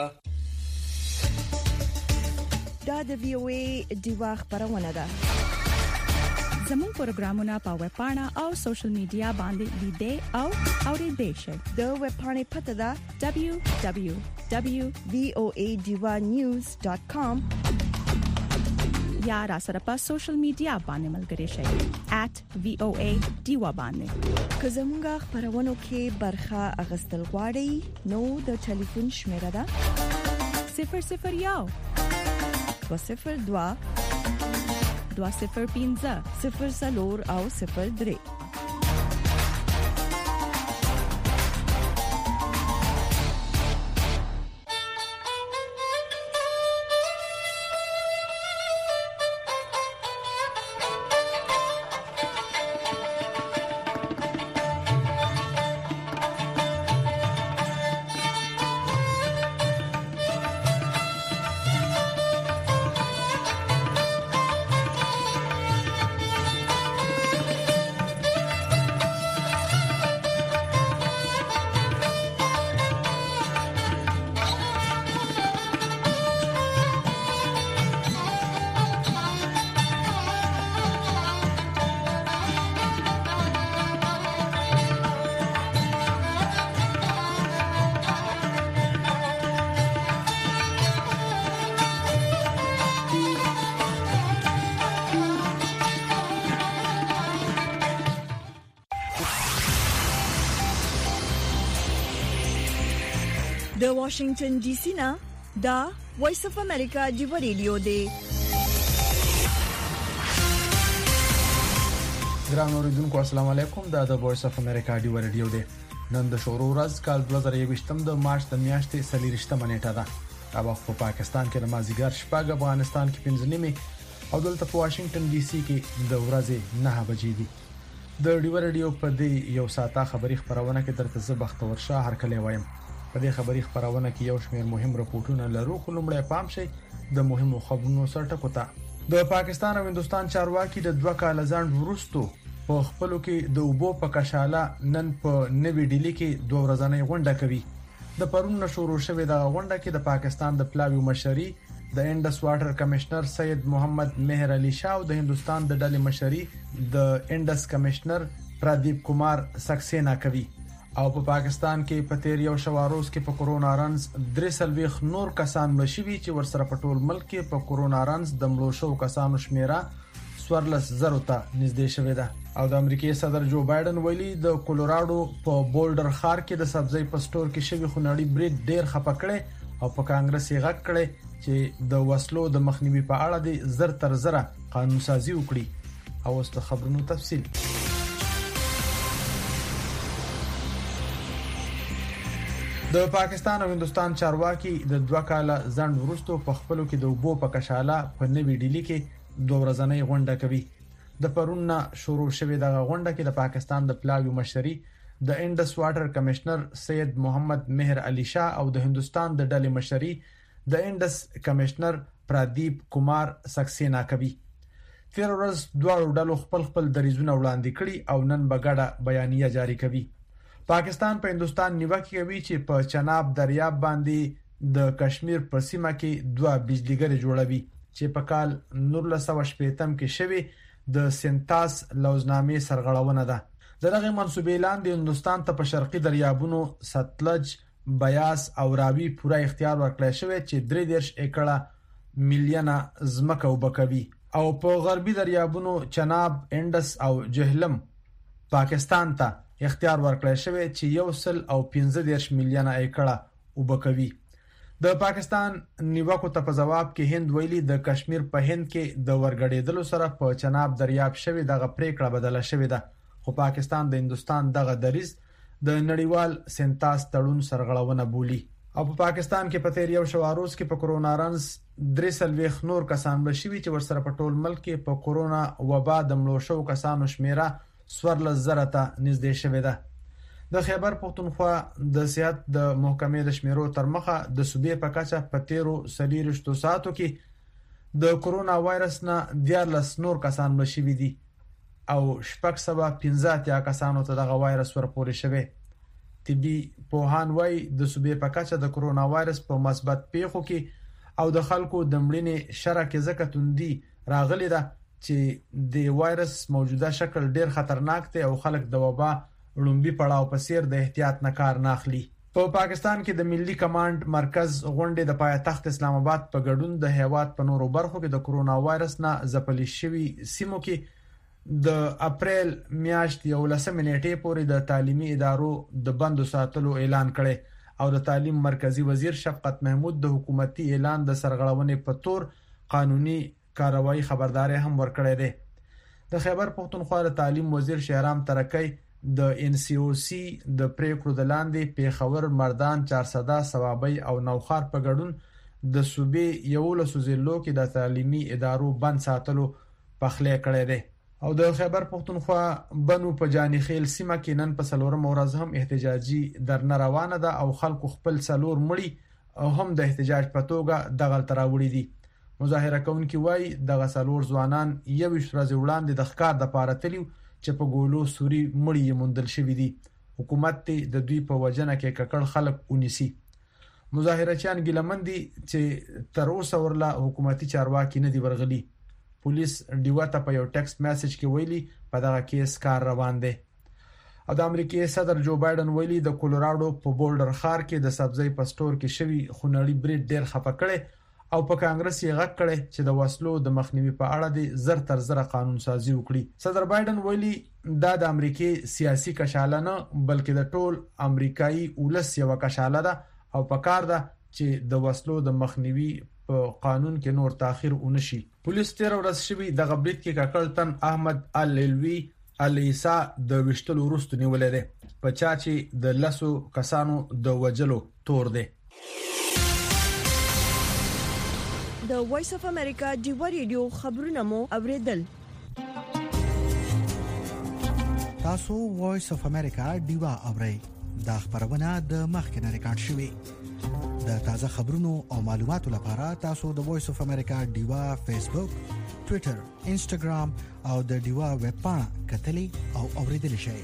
دا د وی او ای دیوا خبرونه ده. زموږ پروګرامونه په ویب پاڼه او سوشل میډیا باندې لیدئ او اوریدئ شئ. د ویب پاڼې پته ده دبليو دبليو دبليو دوت وی او ای دیوا نیوز ډاٹ کام یا را سره په سوشل میډیا باندې ملګري شئ ایٹ وی او ای دیوا باندې. که زموږ خبرونو کې برخه اغستل غواړئ نو د ټلیفون شمیره ده صفر صفر یو دو صفر دو دو صفر پنځه صفر څلور او صفر درې. د واشنگټن ډي سي نه دا وایس اف امریکا دی ریډیو دی. ګران اوریدونکو السلام علیکم. دا د وایس اف امریکا دی ریډیو دی. نن د شروع ورځ کال دوه زره یوویشت د مارچ د میاشتې څلورویشتمه نیټه ده. دا وخت په پاکستان کې د مازیګر شپږ، افغانستان کې پنځه نیمه او دلته په واشنگټن ډي سي کې د ورځې نه بجې دي. د ډیو ریډیو په دې یو ساعته خبری خبرونه کې درته زه بختور شاه هر کله وایم. په دې خبری خبرونه کې یو شمېر مهم راپورټونه لرو، خو لومړی پام شي د مهمو خبرونو سره ټکو ته. د پاکستان او هندستان چارواکي د دوه کال ځنډ وروسته په خپلو کې د اوبو په کشاله نن په نوې ډیلی کې دوه ورځنۍ غونډه کوي. د پرون شروع شوې د غونډه کې د پاکستان د پلاوی مشري د انډس واټر کمشنر سید محمد مهر علي شاه او د هندستان د ډلې مشري د انډس کمشنر پردیپ کمار سکسینا کوي. او په پاکستان کې په تیر یو شواروز کې په کورونا رنز درې سلويخ نور کسان مشوي چې ورسره په ټول ملک کې په کورونا رنز د مړو شو کسانو شمیره سورلس زرو ته نږدې شوې ده. او د امریکای صدر جو بایدن ویلي د کولوراډو په بولډر ښار کې د سبزی په سٹور کې شوی خونړی بریډ ډیر خپکړې او په کانګرس یې غږ کړي چې د وسلو د مخنیوي په اړه د زر تر زره قانون سازي وکړي. او اوس د خبرونو تفصیل. د پاکستان او هندستان چارواکي د دوه کاله ځنډ وروسته په خپلو کې د اوبو په کشاله په نوې ډیلی کې دوه ورځنۍ غونډه کوي. د پرون شروع شوې د غونډه کې د پاکستان د پلاوی مشري د انډس واټر کمشنر سید محمد مهر علي شاه او د هندستان د ډلې مشري د انډس کمشنر پردیپ کمار سکسینا کوي. تیر ورځ دوه ډلو خپل خپل دریزونه وړاندې کړي او نن بغاډه بیانیه جاری کوي. پاکستان په هندستان نیوکه کوي چې په چناب دریاب باندې د کشمیر په سیمه کې دوه بجلیګر جوړوي چې په کال نولس سوه شپږم کې شوی د سنتاس لوزنامې سرغړونه ده. دغه منسوبې لاندې هندستان ته په شرقي دریابونو ستلج، بیاس او راوی پوره اختیار ورکړی شوی چې درې دېرش ایکړه میلیونه ځمکه وبکوي او په غربي دریابونو چناب، انډس او جهلم پاکستان ته اختیار ورکړی شوی چې یو سل او پنځه دېرش میلیونه ایکړه وبکوي. د پاکستان نیوکو ته په جواب کې هند ویلي د کشمیر په هند کې د ورګړېدلو سره په چناب دریاب شوی دغه پریکړه بدله شوې ده، خو پاکستان د هندستان دغه دریز د نړیوال سنتاس تړون سرغړونه بولي. او په پاکستان کې په تیر یو شواروز کې په کورونا رنز درې سلويخ نور کسان بشوي چې ورسره په ټول ملک کې په کورونا وبا د مړو شو کسانو شمیره سورلس زره ته نږدې شوې ده. د خیبر پختونخوا د صحت د محکمې د شمیرو تر مخه د صوبې په کچه په تیرو څلوېښتو ساعتو کې د کورونا وایرس نه دیارلس نور کسان مشوي دي او شپږ سوه پنځه اتیا کسانو ته دغه وایرس ورپورې شوی. طبي پوهان وايي د صوبې په کچه د کورونا وایرس په مثبت پیښو کې او د خلکو د مړینې شرح کې ځکه توندي راغلي ده چې د وایرس موجوده شکل ډیر خطرناک دی او خلک د وبا لومبي پړاو په سیر د احتیاط نه کار نه اخلي. په پاکستان کې د ملي کمانډ مرکز غونډې د پایتخت اسلام آباد په ګډون د هیواد په نورو برخو کې د کورونا وایرس نه ځپلي شوی سیمو کې د اپریل میاشت یو لسمه نیټې پورې د تعلیمي ادارو د بندو ساتلو اعلان کړي او د تعلیم مرکزی وزیر شفقت محمود د حکومتي اعلان د سرغړونې په تور قانوني کاروایی خبرداري هم ورکړې ده. د خیبر پختونخوا د تعلیم وزیر شهرام ترکی د ان سی او سی د پریکړو د لاندې پیښور، مردان، چارسده، ثوابي او نوخار په ګډون د صوبې یو لسو ضلعو کې د تعلیمي ادارو بند ساتلو پخلی کړی دی. او د خیبر پختونخوا بنو په جانیخیل سیمه کې نن په څلورم ورځ هم احتجاجي درنه روانه ده او خلکو خپل څلور مړي او هم د احتجاج په توګه دغه تراوړي دي. مظاهره کوونکي وایي دغه څلور ځوانان یویشت ورځې وړاندې د ښکار د پاره تلي چې په ګولو سوري مړي موندل شوی دي. حکومت ته د دوی په وجنه کې ککړ خلک ونیسي. مظاهرچیان ګیلمن دي چې تر اوسه ورله حکومتي چارواکي نه دی ورغلي. پولیس ډیوته په یو ټیکسټ میسج کې ویلي په دغه کیس کار روان دی. او د امریکای صدر جو بایدن ویلي د کولوراډو په بولډر ښار کې د سبزی په سٹور کې شوی خونړی بریډ ډیر خپه کړي او په کانګرس یې غږ کړي چې د وسلو د مخنیوي په اړه د زر تر زره قانون سازي وکړي. صدر بایدن ویلي دا د امریکای سیاسي کشاله نه بلکې د ټول امریکایي ولس یو کشاله ده او پکار ده چې د وسلو د مخنیوي په قانون کې نور تاخير ونشي. پولیس تیر ورځ شوی د غبرګ کې کاکل تن احمد علوي الیسا د وشتلو وروسته نیولې ده په چا چې د لسو کسانو د وجلو تور ده. د وایس اف امریکا ډیو ریډیو خبرونه مو اوریدل. تاسو وایس اف امریکا ډیوا اورئ. دا خبرونه د مخکنه ریکارډ شوې. د تازه خبرونو او معلوماتو لپاره تاسو د وایس اف امریکا ډیوا فیسبوک، ټوئیټر، انسټاګرام او د ډیوا ویب پاڼه کتلی او اوریدلی شئ.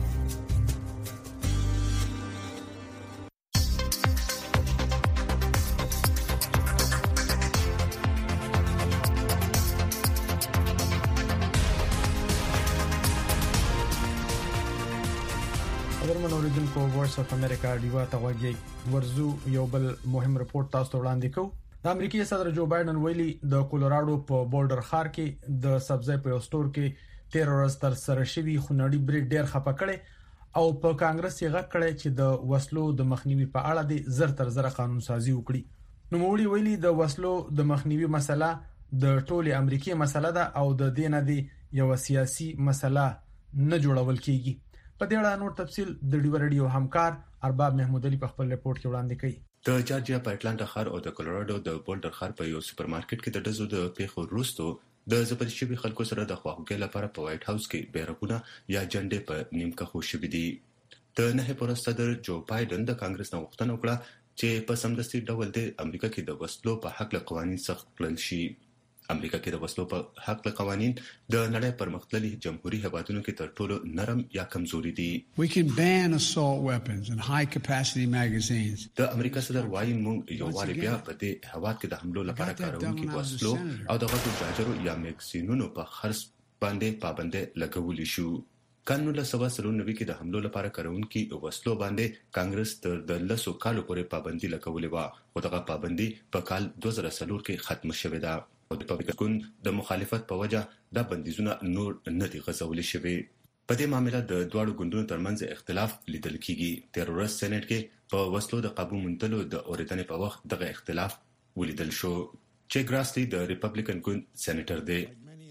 کو وایس اف امریکا ډیوا ته وګورئ. ورزو یو بل مهم رپورت تاسو ته وړاندې کوم. د امریکای صدر جو بایدن ویلي د کولوراډو په بولډر ښار کې د سبزی په سٹور کې تیر ورځ تر سره شوی خونړی بریډ ډیر خپه کړي او په کانګرس یې غږ کړی چې د وسلو د مخنیوي په اړه د زر تر زر قانون سازي وکړي. نو موړي ویلي د وسلو د مخنیوي مسله د ټولي امریکای مسله ده او د دینه دی یو سیاسي مسله نه جوړول کیږي. په دې اړه نور تفصیل د ډیو ریډیو همکار ارباب محمود علي په خپل رپورت کې وړاندې کړي. د جارجیا په اټلانټا ښار او د کولوراډو د بولډر ښار په یو سوپرمارکټ کې د دزو د پیښو وروسته د زبرشبي خلکو سره د خواخوږۍ لپاره په وایټ هاوس کې بیرغونه یا جنډې په نیمکه خو شوې دي. د نه پورې صدر جو بایدن د کانګرس نه غوښتنه وکړه چې په سمدستي ډول د امریکا کې د وسلو په حق له قوانين سخت کړل شي. امریکا کې د وسلو په حق له قوانين د نړۍ پرمختللي جمهوریت هیوادونو کې تر ټولو نرم یا کمزوري دي. We can ban assault weapons and high capacity magazines. د امریکا صدر وايي موږ یو واري بیا په دې هواد کې د حملو لپاره کارونکي وسلو او د غټو جاجرو یا میګزینونو په خرڅ باندې پابندي لګولې شو. قانون له سوا سلو نوي کې د حملو لپاره کارونکي وسلو باندې کانګرس تر د لسو کالو پورې پابندي لګولې و او دغه پابندي په کال دوه زره څلور کې ختم شوه ده. او د ریپبلیکن د مخالفت په وجه د بندیزونه نور نه دي غځولې شوی. په دې معاملې د دوړو ګوندونو ترمنځ اختلاف لیدل کیږي. تیر ورځ سېنات کې په وسلو د قابو موندلو د اوریدنې په وخت دغه اختلاف ولیدل شو. چې ګراسلي د ریپبلیکن ګوند سېنیټر دی.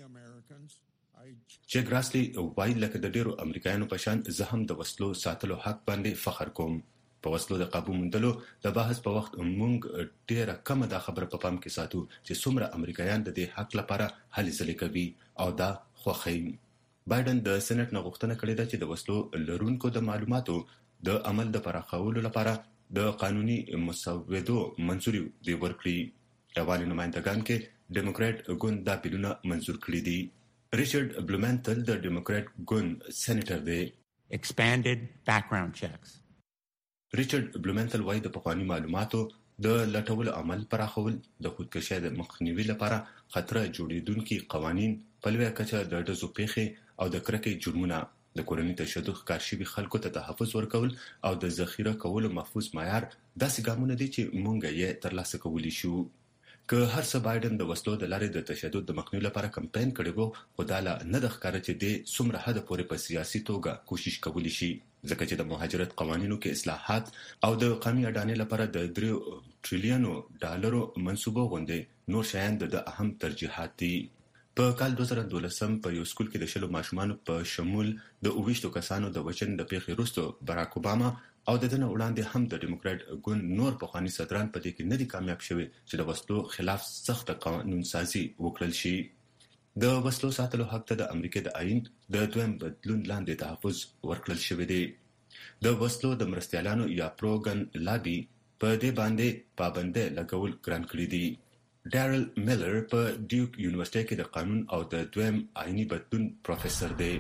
چې ګراسلي وایي لکه د ډیرو امریکایانو په شان زه هم د وسلو ساتلو حق باندې فخر کوم. په وسلو د قابو موندلو د بحث په وخت موږ ډیره کم د خبره په پام کې ساتو چې څومره امریکایان د دې حق لپاره هلې ځلې کوي او دا خوښي. بایدن د سېنات نه غوښتنه کړې ده چې د وسلو لرونکو د معلوماتو د عمل د پراخولو لپاره د قانوني مسودو منځوري دی ورکړي. ایوان نمائندگان کې ډیموکرات ګوند دا بیلونه منځور کړی دي. ریچارډ بلومنتل د ډیموکرات ګوند سېنیټر دی. expanded background checks. ریچارډ بلومنتل وايي د پخوانی معلوماتو د لټولو عمل پراخول د خودکشي د مخنیوي لپاره خطر جوړیدونکو قوانين په لویه کچه د دزو پیښې او د کرکې جرمونه د کورنۍ تشدد ښکارشوي خلکو ته تحفظ ورکول او د ذخیره کولو محفوظ معیار داسې ګامونه دي چې مونږ یې ترلاسه کولی شو. که هر څه بایدن د وسلو د لارې د تشدد د مخنیوي لپاره کمپاین کړی وو خو دا نه د ښکاره چې د څومره حد پورې په سیاسي توګه کوشش کولی شي ځکه چې د مهاجرت قوانینو کې اصلاحات او د قومي اډانې لپاره د درې ټریلیونو ډالرو منصوبه غونډې نور شیان د اهم ترجیحات دي. په کال دوه زره دولسم په یو سکول کې د شلو ماشومانو په شمول د اوویشتو کسانو د وژنې د پیښې وروسته براک اوباما او د دنه وړاندې هم د ډیموکرات ګوند نور پخوانی صدران په دې کې نه دي کامیاب شوي چې د وسلو خلاف سخت قانون سازي وکړل شي. د وسلو ساتلو حق ته د امریکا د آئین د دویم بدلون لاندې تحفظ ورکړل شوی دی. د وسلو د مرستیالانو یا پروګن لابي په دې باندې پابندي لګول ګران کړی دي. ډارل میلر په ډیوک یونیورسيټي کې د قانون او د دویم آئینی بدلون پروفیسور دی.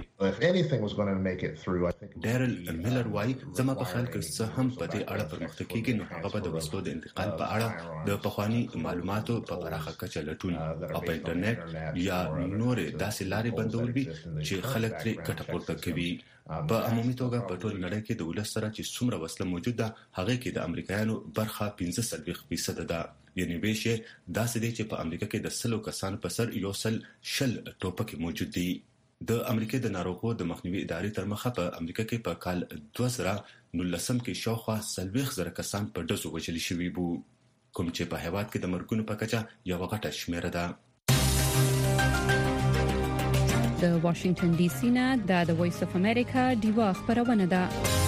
ډارل میلر وايي زما په خیال کې څه هم په دې اړه پرمختګ کیږي نو هغه به د وسلو د انتقال په اړه د پخوانی معلوماتو په پراخه کچه لټون او په انټرنیټ یا نور داسې لارې بندول وي چې خلک ترې ګټه پورته کوي. په عمومي توګه په ټول نړۍ کې د ولس سره چې څومره وسله موجود ده هغه کې د امریکایانو برخه پنځه سلويخ فیصد ده. یعنی به داسې دی چې په امریکا کې د سلو کسانو په سر یو سل شل ټوپک موجود دي. د امریکا د ناروغو د مخنیوي ادارې تر مخه په امریکا کې په کال دوه زره نولسم کې شاوخوا څلوېښت زره کسان په ډزو وژل شوي وو، کوم چې په هیواد کې د مرګونو په کچه یو غټه شمیره ده. د واشنگټن ډي سي نه د وایس اف امریکا ډیوا خبرونه ده.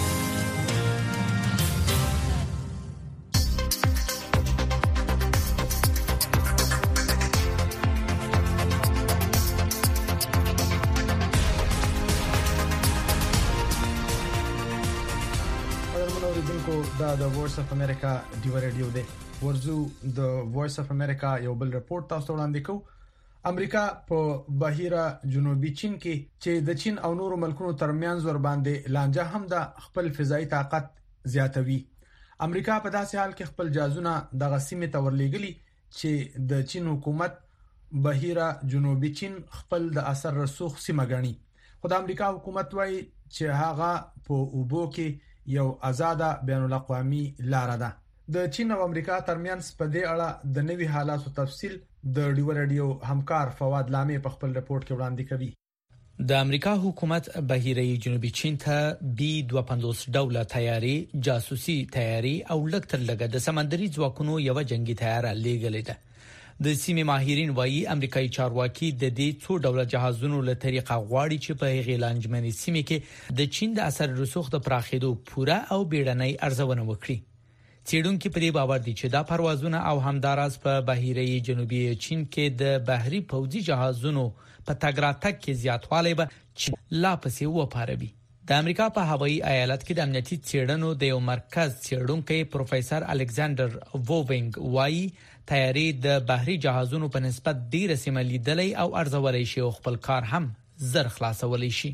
دا د وایس اف امریکا ډیو رادیو دی. ورزو د وایس اف امریکا یو بل رپورت تاسو وړاندې کوو. امریکا په بهیره جنوبي چین کې چې د چین او نورو ملکونو ترمنځ ور باندې لانجه هم د خپل فضائي طاقت زیاتوي. امریکا په داسې حال کې خپل جازونه د غسیمه تورلېګلي چې د چین حکومت بهیره جنوبي چین خپل د اثر رسوخ سیمه ګڼي. خو د امریکا حکومت وايي چې هغه په اوبو کې یو آزاده بین الاقوامي لار ده. د چین او امریکا ترمنځ په دې اړه د نوي حالاتو تفصیل د ډیو رادیو همکار فواد لامي په خپل رپورت کې وړاندې کوي. د امریکا حکومت بهیره جنوبي چین ته بي دوه پنځوس ډوله تیاری، جاسوسي تیاری او لکتر لګه د سمندري ځواکونو یو جنگي تیاره لیږلې ده. د سیمې ماهرین وایي امریکایي چارواکي د دې څو ډوله جهازونو له طریقه غواړي چې په غیلانجمنې سیمې کې د چین د اثر رسوخ د پراخېدو پوره او بیړنۍ ارزونه وکړي. څېړونکو په دې باور دي چې دا پروازونه او همداراز په بهیره جنوبي چین کې د بحري پوځي جهازونو په تګ راتګ کې زیاتوالی به لا پسې وپاروي. د امریکا په هوایي ایالت کې د امنیتي څېړنو د یو مرکز څېړونکو پروفیسور الکساندر ووینګ وایي تیاری د بحري جهازونو په نسبت ډیر سیمه لیدلې او ارزولې شي او خپل کار هم زر خلاصولې شي.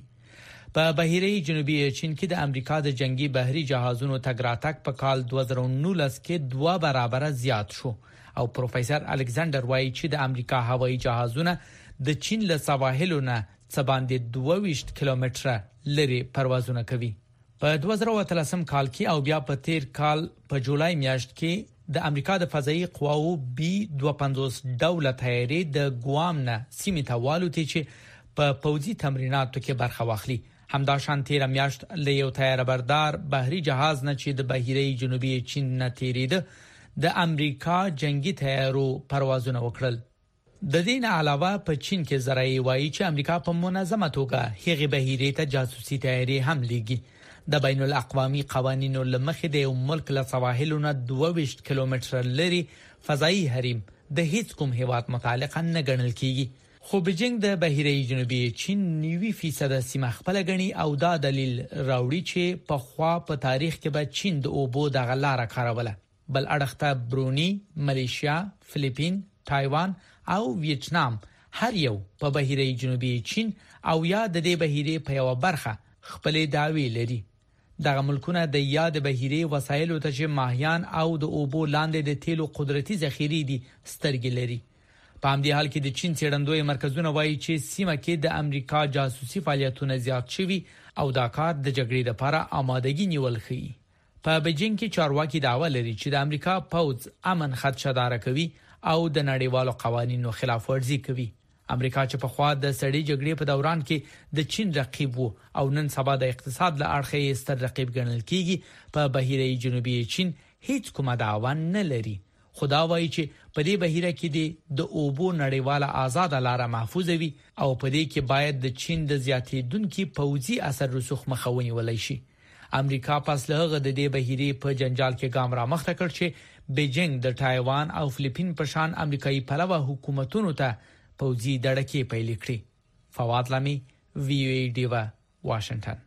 په بهیره جنوبي چین کې د امریکا د جنگي بحري جهازونو تګ راتګ په کال دوه زره نولس کې دوه برابر زیات شو او پروفیسور الکساندر وایي چې د امریکا هوایي جهازونه د چین له سواحلو نه څه باندې دوه ویشت کیلومتره لري پروازونه کوي. په دوه زره اتلسم کال کې او بیا په تیر کال په جولای میاشت کې د امریکا د فضائي قواو بي دوه پنځوس ډوله تیاری د ګوام نه سیمې ته والوتې چې په پوځي تمریناتو کې برخه واخلي. همدا شان تیر میاشت له یو تیار بردار بحري جهاز نه چې د بهیره جنوبي چین نه تیریده د امریکا جنگي تیارو پروازونه وکړل. د دې نه علاوه په چین کې زراعي وایي چې امریکا په منظمه توګه هغه بهیره ته جاسوسي تیاری هم لګي. د بین الاقوامي قوانینو لمخې د یو ملک له سواحلو نه دوه ویشت کیلومتره لري فضائي حریم د هیڅ کوم هیواد متعلق نه ګڼل کیږي. خو بیجینګ د بهیره جنوبي چین نوي فیصد سیمه خپل غني او دا دلیل راوړي چې په خوا په تاریخ کې به چین د اوبو د غلاره کاروله. بل اړخته برونی، ملیشیا، فلیپین، تایوان او ویتنام هر یو په بهیره جنوبي چین او یا د دې بهیره په یو برخه خپل دعوی لري. دغه ملکونه د یاد بهیره وسایلو ته چې ماهیان او د اوبو لاندې د تیلو قدرتي ذخیرې دي سترګې لري. په همدې حال کې د چین څېړندوی مرکزونه وایي چې سیمه کې د امریکا جاسوسي فعالیتونه زیات شوي او دا کار د جګړې لپاره آمادګي نیول ښيي. په بیجینګ کې چارواکي دعوه لري چې د امریکا پوځ امن خدشه‌دار کوي او د نړیوالو قوانینو خلاف ورزي کوي. امریکا چې په خوا د سړې جګړې په دوران کې د چین رقیب وو او نن سبا د اقتصاد له اړخه ستر رقیب ګڼل کیږي، په بهیره جنوبي چین هیڅ کومه دعوه نه لري. خدا وایي چې په دې بهیره کې د اوبو نړیواله آزاد لاره محفوظ وي او په دې کې باید د چین د زیاتېدونکو پوځي اثر رسوخ مخاوني ولای شي. امریکا پس له هغه د دې بهیره په جنجال کې ګام را مخته کړ چې بیجینګ د تایوان او فلیپین په شان امریکایي پلوه حکومتونو ته پوځي دړکې پیل کړې. فواد لامي، وی او ای ډیوا، واشنگټن.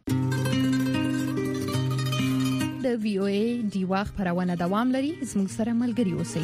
د وی او ای ډیوا خبرونه دوام لري. زموږ سره ملګري اوسئ.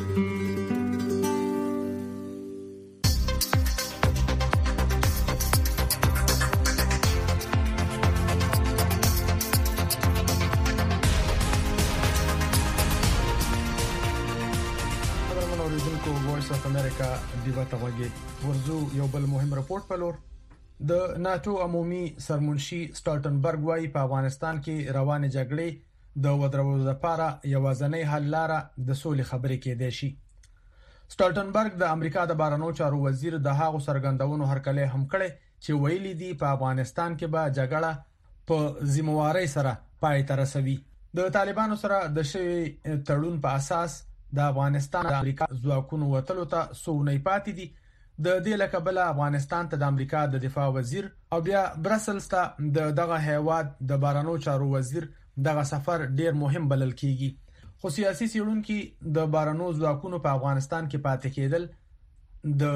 وایس اف امریکا دیوا توګه ورزو یو بل مهم رپورت په لور. د ناتو عمومي سرمنشي سټالټنبرګ وايي په افغانستان کې روانه جګړې د ودرولو لپاره یوازینی حل لاره د سولې خبرې کېدای شي. سټالټنبرګ د امریکا د بهرنیو چارو وزیر د هغو سرګندونو هرکلی هم کړی چې ویلي دي په افغانستان کې به جګړه په ذمہواری سره پای ته رسوي. د طالبانو سره د شوی تړون په اساس د افغانستان د امریکا ځواکونو وتلو ته سونې پاتې دي. د دې لکبل افغانستان ته د امریکا د دفاع وزیر او بیا برسلز ته د دغه هیواد د بارانو چارو وزیر دغه سفر ډیر مهم بلل کیږي. خو سیاسي سیړونکو د بارانو ځواکونو په افغانستان کې پاتې کېدل د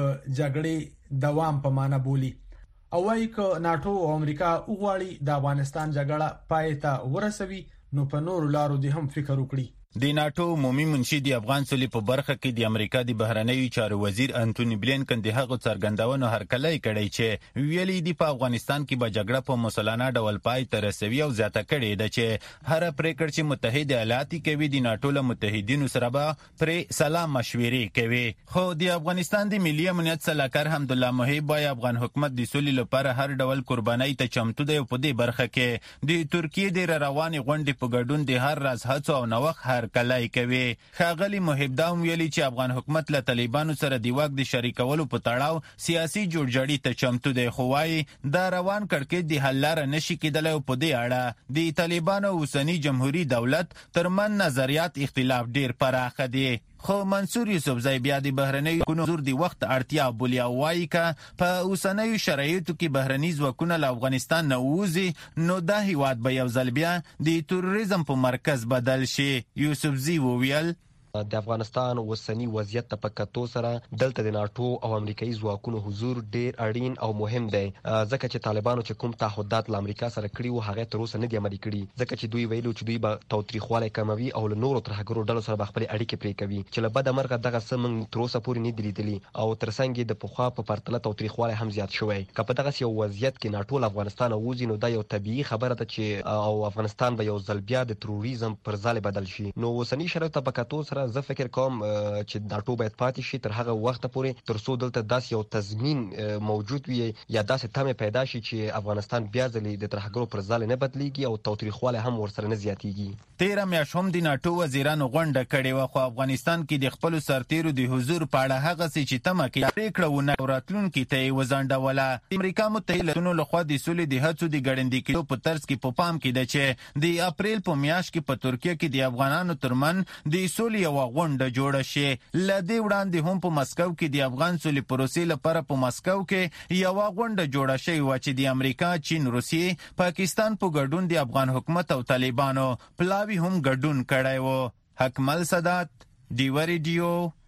جګړې دوام په معنا بولی او وايي ک ناتو او امریکا وغواړي د افغانستان جګړه پای ته ورسوي نو په نورو لارو دې هم فکر وکړي. د ناتو عمومي منشي د افغان سولې په برخه کې د امریکا د بهرنیو چارو وزیر انټونی بلینکن د هغو څرګندونو هرکلی کړی چې ویلي دی په افغانستان کې به جګړه په مسلانه ډول پای ته رسوي او زیاته کړې ده چې هر پریکړه چې متحده ایالات کوي د ناتو له متحدینو سره به پرې سلام مشورې کوي. خو د افغانستان د ملي امنیت سلاکار حمدالله محب وايي افغان حکومت د سولې لپاره هر ډول قربانۍ ته چمتو دی او په دې برخه کې د ترکیې د روانې غونډې په ګډون د هر راز هڅو او نوښت هر کلای کوي. ښاغلي محب دا هم ویلي چې افغان حکومت له طالبانو سره د واک د شریکولو په تړاو سیاسي جوړجاړي ته چمتو دی خو وايي دا روان کړکېچ د حل لاره نشي کېدلی او په دې اړه د طالبانو اوسني جمهوریت دولت ترمن نظریات اختلاف ډیر پراخ دي. خو منصور یوسفزی بیا د بهرنیو ځواکونو زور د وخت اړتیا بولي او وايي که په اوسنیو شرایطو کې بهرني ځواکونه له افغانستان نه ووځي نو دا هیواد به یو ځل بیا د تروریزم په مرکز بدل شي. یوسفزی وویل د افغانستان اوسنی وضعیت ته په کتو سره دلته د ناتو او امریکایي ځواکونو حضور ډیر اړین او مهم دی ځکه چې طالبانو چې کوم تعهدات له امریکا سره کړي وو هغه تر اوسه نه دي عملي کړي ځکه چې دوی ویلو چې دوی به تاوتریخوالی کموي او له نورو ترهګرو ډلو سره به خپلې اړیکې پرې کوي چې له بده مرغه دغه څه موږ تر اوسه پورې نه دي لیدلي او تر څنګ یې د پخوا په پرتله تاوتریخوالی هم زیات شوی. که په دغسې یو وضعیت کې ناتو له افغانستانه ووځي نو دا یو طبیعي خبره ده چې او افغانستان به یو ځل بیا د تروریزم پر ځای بدل شي. نو اوسني شرایطو ته په کتو سره زه فکر کوم چې ناتو باید پاتې شي تر هغه وخت پورې تر څو دلته داسې یو تضمین موجود وي یا داسې تمه پیدا شي چې افغانستان بیا ځلې د ترهګرو پر ځای نه بدلیږي او تاوتریخوالی هم ورسره نه زیاتیږي. تیره میاشت هم د ناتو وزیرانو غونډه کړې وه خو افغانستان کې د خپلو سرتیرو د حضور په اړه هغسې چې تمه کې پرېکړه ونه راتلونکي ته یې وځنډوله. د امریکا متحده ایالاتونو لخوا د سولې د هڅو د ګړندي کېدو په طرز کې په پام کې ده چې د اپریل په میاشت کې په ترکیه کې د افغانانو ترمن د سولې یوه غونډه جوړه شي. له دې وړاندې هم په مسکو کې د افغان سولې پروسې لپاره په مسکو کې یوه غونډه جوړه شوې وه چې د امریکا، چین، روسیې، پاکستان په ګډون د افغان حکومت او طالبانو پلاوي هم ګډون کړی و. حکمل سادات، ډیوه ریډیو،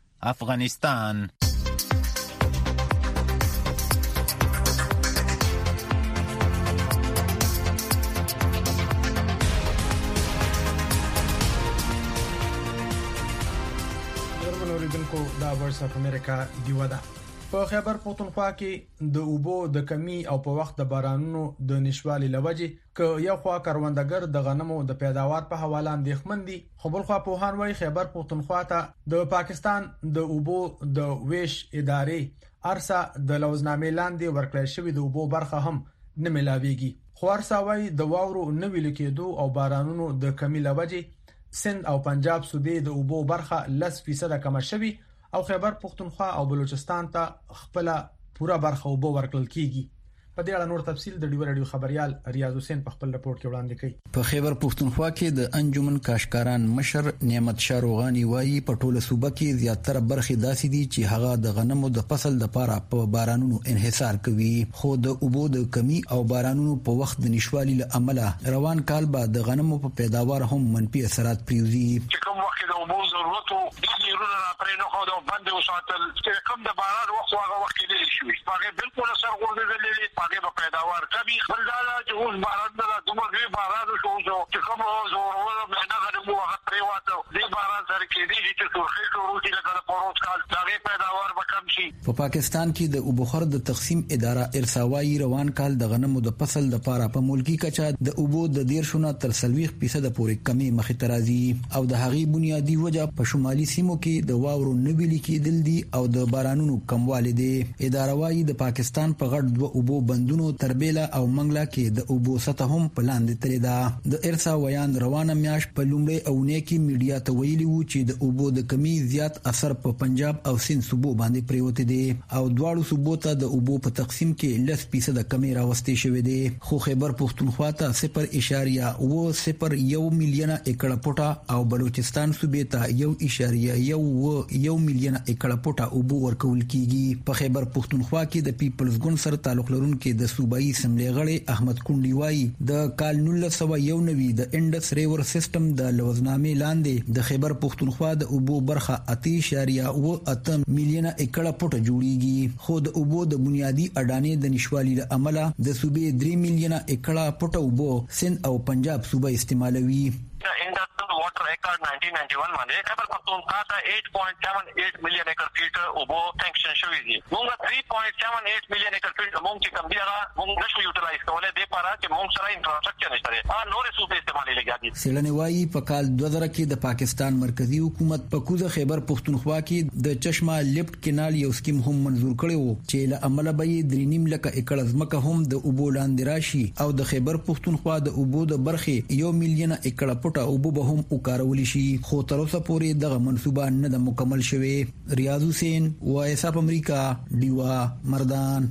افغانستان. دا ورس اف امریکا دیوه ده. په خیبر پختونخوا کې د اوبو د کمی او په وخت د بارانونو د نشوالي لوجه ک یو خوا کروندګر د غنمو د پیداوار په حواله اندېښمن دي. خو بل خوا پوهان وايي خیبر پختونخوا ته د پاکستان د اوبو د ویش ادارې ارسا د لوزنامې لاندې ورکړل شوی د اوبو برخه هم نه ملاويږي. خو ارسا وايي د واورو نوې لکېدو او بارانونو د کمی لوجه سند او پنجاب صوبې د اوبو برخه لس فیصد کم شوي او خیبر پختونخوا او بلوچستان ته خپل پوره برخه اوبو ورکړل کیږي. په دې اړه نور تفصیل د ډیو رادیو خبريال ریاض حسین په خپل رپورت کې وړاندې کړي. په خیبر پختونخوا کې د انجمن کاشکاران مشر نعمت شاروغانی وایي په ټوله صوبه کې زیاتره برخې داسې دي چې هغه د غنمو د فصل لپاره په بارانونو انحصار کوي خو د اوبو د کمی او بارانونو په وخت د نشوالي له امله روان کال به د غنمو په پیداوار هم منفي اثرات پریوزي. کوم وخت د اوبو ضرورت او د نیرونو پرې نه خو د باندې وساتل چې کوم د باران وخت هغه وخت کې شوي هغه بالکل سر غوړېدلې هغه په پیداوار کمی بلداله چې اوس باران نه دومره وی باران شو چې کوم زورور مهنه غنمو هغه پریواته د باران سره کې دي چې څوخې شروع دي لکه پروت کال دغه پیداوار به کم شي. په پاکستان کې د اوبو خور د تقسیم اداره ارساوایی روان کال د غنمو د فصل لپاره په ملکی کچا د اوبو د دیرشونه تر سلويخ فیصد پورې کمی مخې ترازی او د هغي بنیادی وجه په شمالي سیمو کې د واورو نویل کېدل دي او د بارانونو کموالی دي. اداره وايي د پاکستان په غړ دوه اوبو بندونو تربیلا او منګلا کې د اوبو سطح هم پلاندې تللی ده. د ارسا ویان روانه میاش په لومړی اونۍ کې میډیا ته ویلي وو چې د اوبو د کمی زیات اثر په پنجاب او سند صوبو باندې پریوت دي. او دواړو صوبو ته د اوبو په تقسیم کې لس فیصد کمی راوستي شوې ده. خو خیبر پختونخوا ته صفر اشاریه و صفر یو میلیونه ایکړه پټه او بلوچستان صوبې ته یو اشاریه یو و یو میلیونه ایکړه پټه اوبو ورکول کیږي. په خیبر پختونخوا کې د پیپلز ګوند سره تعلق لرونکي د صوبایي اسمبلی غړي احمد کونډي وایي د کال نولس سوه یو نوي د انډس ریور سیستم د لوزنامې لاندې د خیبر پختونخوا د اوبو برخه اته اشاریه و اته میلیونه ایکړه پټه جوړیږي. خو د اوبو د بنیادی اډانې د نشوالي له امله د صوبې درې میلیونه ایکړه پټه اوبو سند او پنجاب صوبه استعمالوي. Water Act nineteen ninety one باندې خیبر پختونخوا ته eight point seven eight میلیون ایکر فیټ اوبو سانکشن شوی دي. موږ three point seven eight میلیون ایکر فیټ موږ چې کوم دی هغه موږ نشو یوټیلایز کولای د لپاره چې موږ سره انفراستراکچر نشته. ا نور صوبې استعمالي لګیا دي. سیلنی وایي په کال دوه زره کې د پاکستان مرکزی حکومت په کوزه خیبر پختونخوا کې د چشمه لیفټ کینال یو سکیم هم منزور کړی وو چې له عمله به یې درې نیم لکه ایکړ ځمکه هم د اوبو لاندې راشي او د خیبر پختونخوا د اوبو د برخې یو میلیون ایکړه پټه اوبو به هم وکارول شي. خو تر اوسه پورې دغه منصوبه نه ده مکمل شوې. ریاض حسین وایس اپ امریکا دیوا مردان.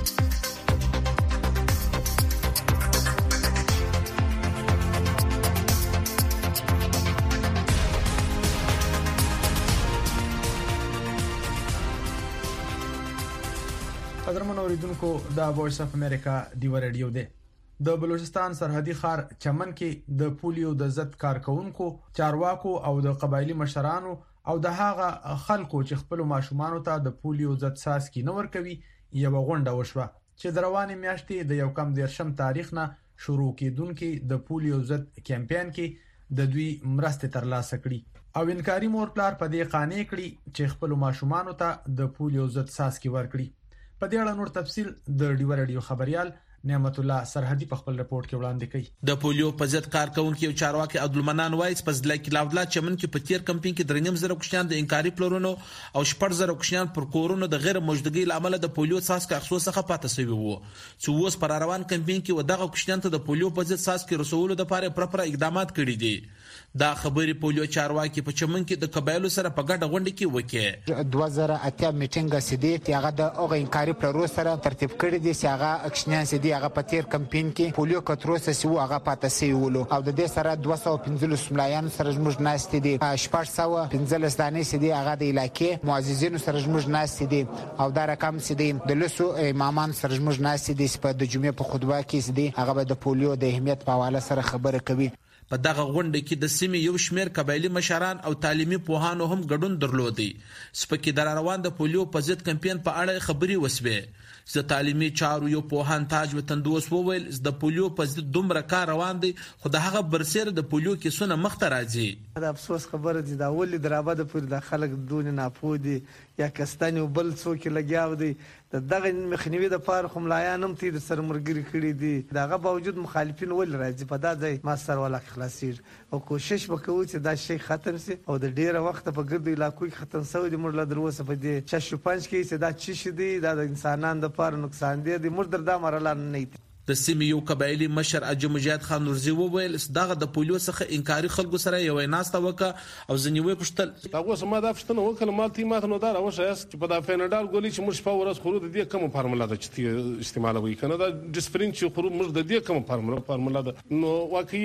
قدرمن اوریدونکو دا وایس اپ امریکا دیوا رادیو ده. د بلوچستان سرحدي ښار چمن کې د پولیو د ضد کارکونکو چارواکو او د قبایلی مشرانو او د هغه خلکو چې خپل ماشومان ته د پولیو ضد ساسکی نه ورکوي یو غونډه وشوه چې د روانې میاشتې د یو کم دیرشم تاریخ نه شروع کیدونکې د پولیو ضد کمپاین کې د دوی مرسته ترلاسه کړي او انکاري مور پلار په دې قانې کړي چې خپل ماشومان ته د پولیو ضد ساسکی ورکړي. په دې اړه نور تفصيل د ډیو رادیو خبريال نعمت الله سرحدي په خپل رپورت کې وړاندې کړي. د پولیو په ضد کارکونکو یو چارواکي عبدالمنان وایس په ځل کې لاوډلا چمن کې په تیر کمپاین کې درنیم زره کوشنان د انکاري پلورونو او شپږ زره کوشنان پر کورونو د غیر موجودګۍ لامل د پولیو ساسک اخصو څخه پاتې شوی وو چې اوس پر روان کمپاین کې ودغه کوشنان ته د پولیو په ضد ساسک رسولو لپاره پرپر اقدامات کړي دي. دا خبرې پولیو چارواکي په چمن کې د قبایلو سره په ګډه غونډه کې وکړه. دوه زره اته میټینګ سدي هغه د اوغه انکاري پلورو سره ترتیب کړی دي چې هغه اکشنان سدي هغه په تیر کمپاین کې پولیو کتروس سیو هغه پاتې سیولو او د دې سره دوه سوه پنځلس ملایان سره موږ ناست دي. شپږ سوه پنځلس دانې سدي هغه د علاقې معززینو سره موږ ناست دي او دا رقم سدي د لسو امامان سره موږ ناست دي په د جمعې په خطبه کې سدي هغه د پولیو د اهمیت په حواله سره خبره کوي. په دغه غونډه کې د سیمې یو شمېر قبایلی مشران او تعلیمي پوهانو هم ګډون درلودي. سپکې در روان د پولیو په ضد کمپاین په اړه خبري وسوي. د تعلیمي چارو یو پوهان تاج وطندوس وویل د پولیو په ضد دومره کار روان دي خو د هغه برسره د پولیو کیسونه مخ ته راځي. دا افسوس خبره دي دا ولې درابه د پوری د خلک دون نه پودي یا کستاني بل څوک لګیاو دي دغه مخنیوي د پاره خملایان هم تیر سرمرګری کړی دي. دغه باوجود مخالفین ول راځي په دا ځای ما سر ولا خلاصیر او کوشش وکړو چې دا شی ختم شي او د ډیره وخت په ګرد علاقو کې ختم شوی د مړه دروسه په دې شش پنځ کې چې دا چی شي دي دا د انسانانو د پاره نقصان دي د مردر دا مرله نه دي. د سیمې یو قبایلی مشر اجي مجاهد خان نورزي وویل دغه د پولیو څخه انکاري خلکو سره یو ناسته وکړه او ځنی وې پښتل هغه سم دا پښتنه وکړه مالتي ماته نو دا راوښه چې په دا فینډال ګولې چې موږ په ورځ خورو د دې کوم فارمولا د چې استعمالوي کنه دا ډیسپرین چې خورو موږ د دې کوم فارمولا فارمولا ده نو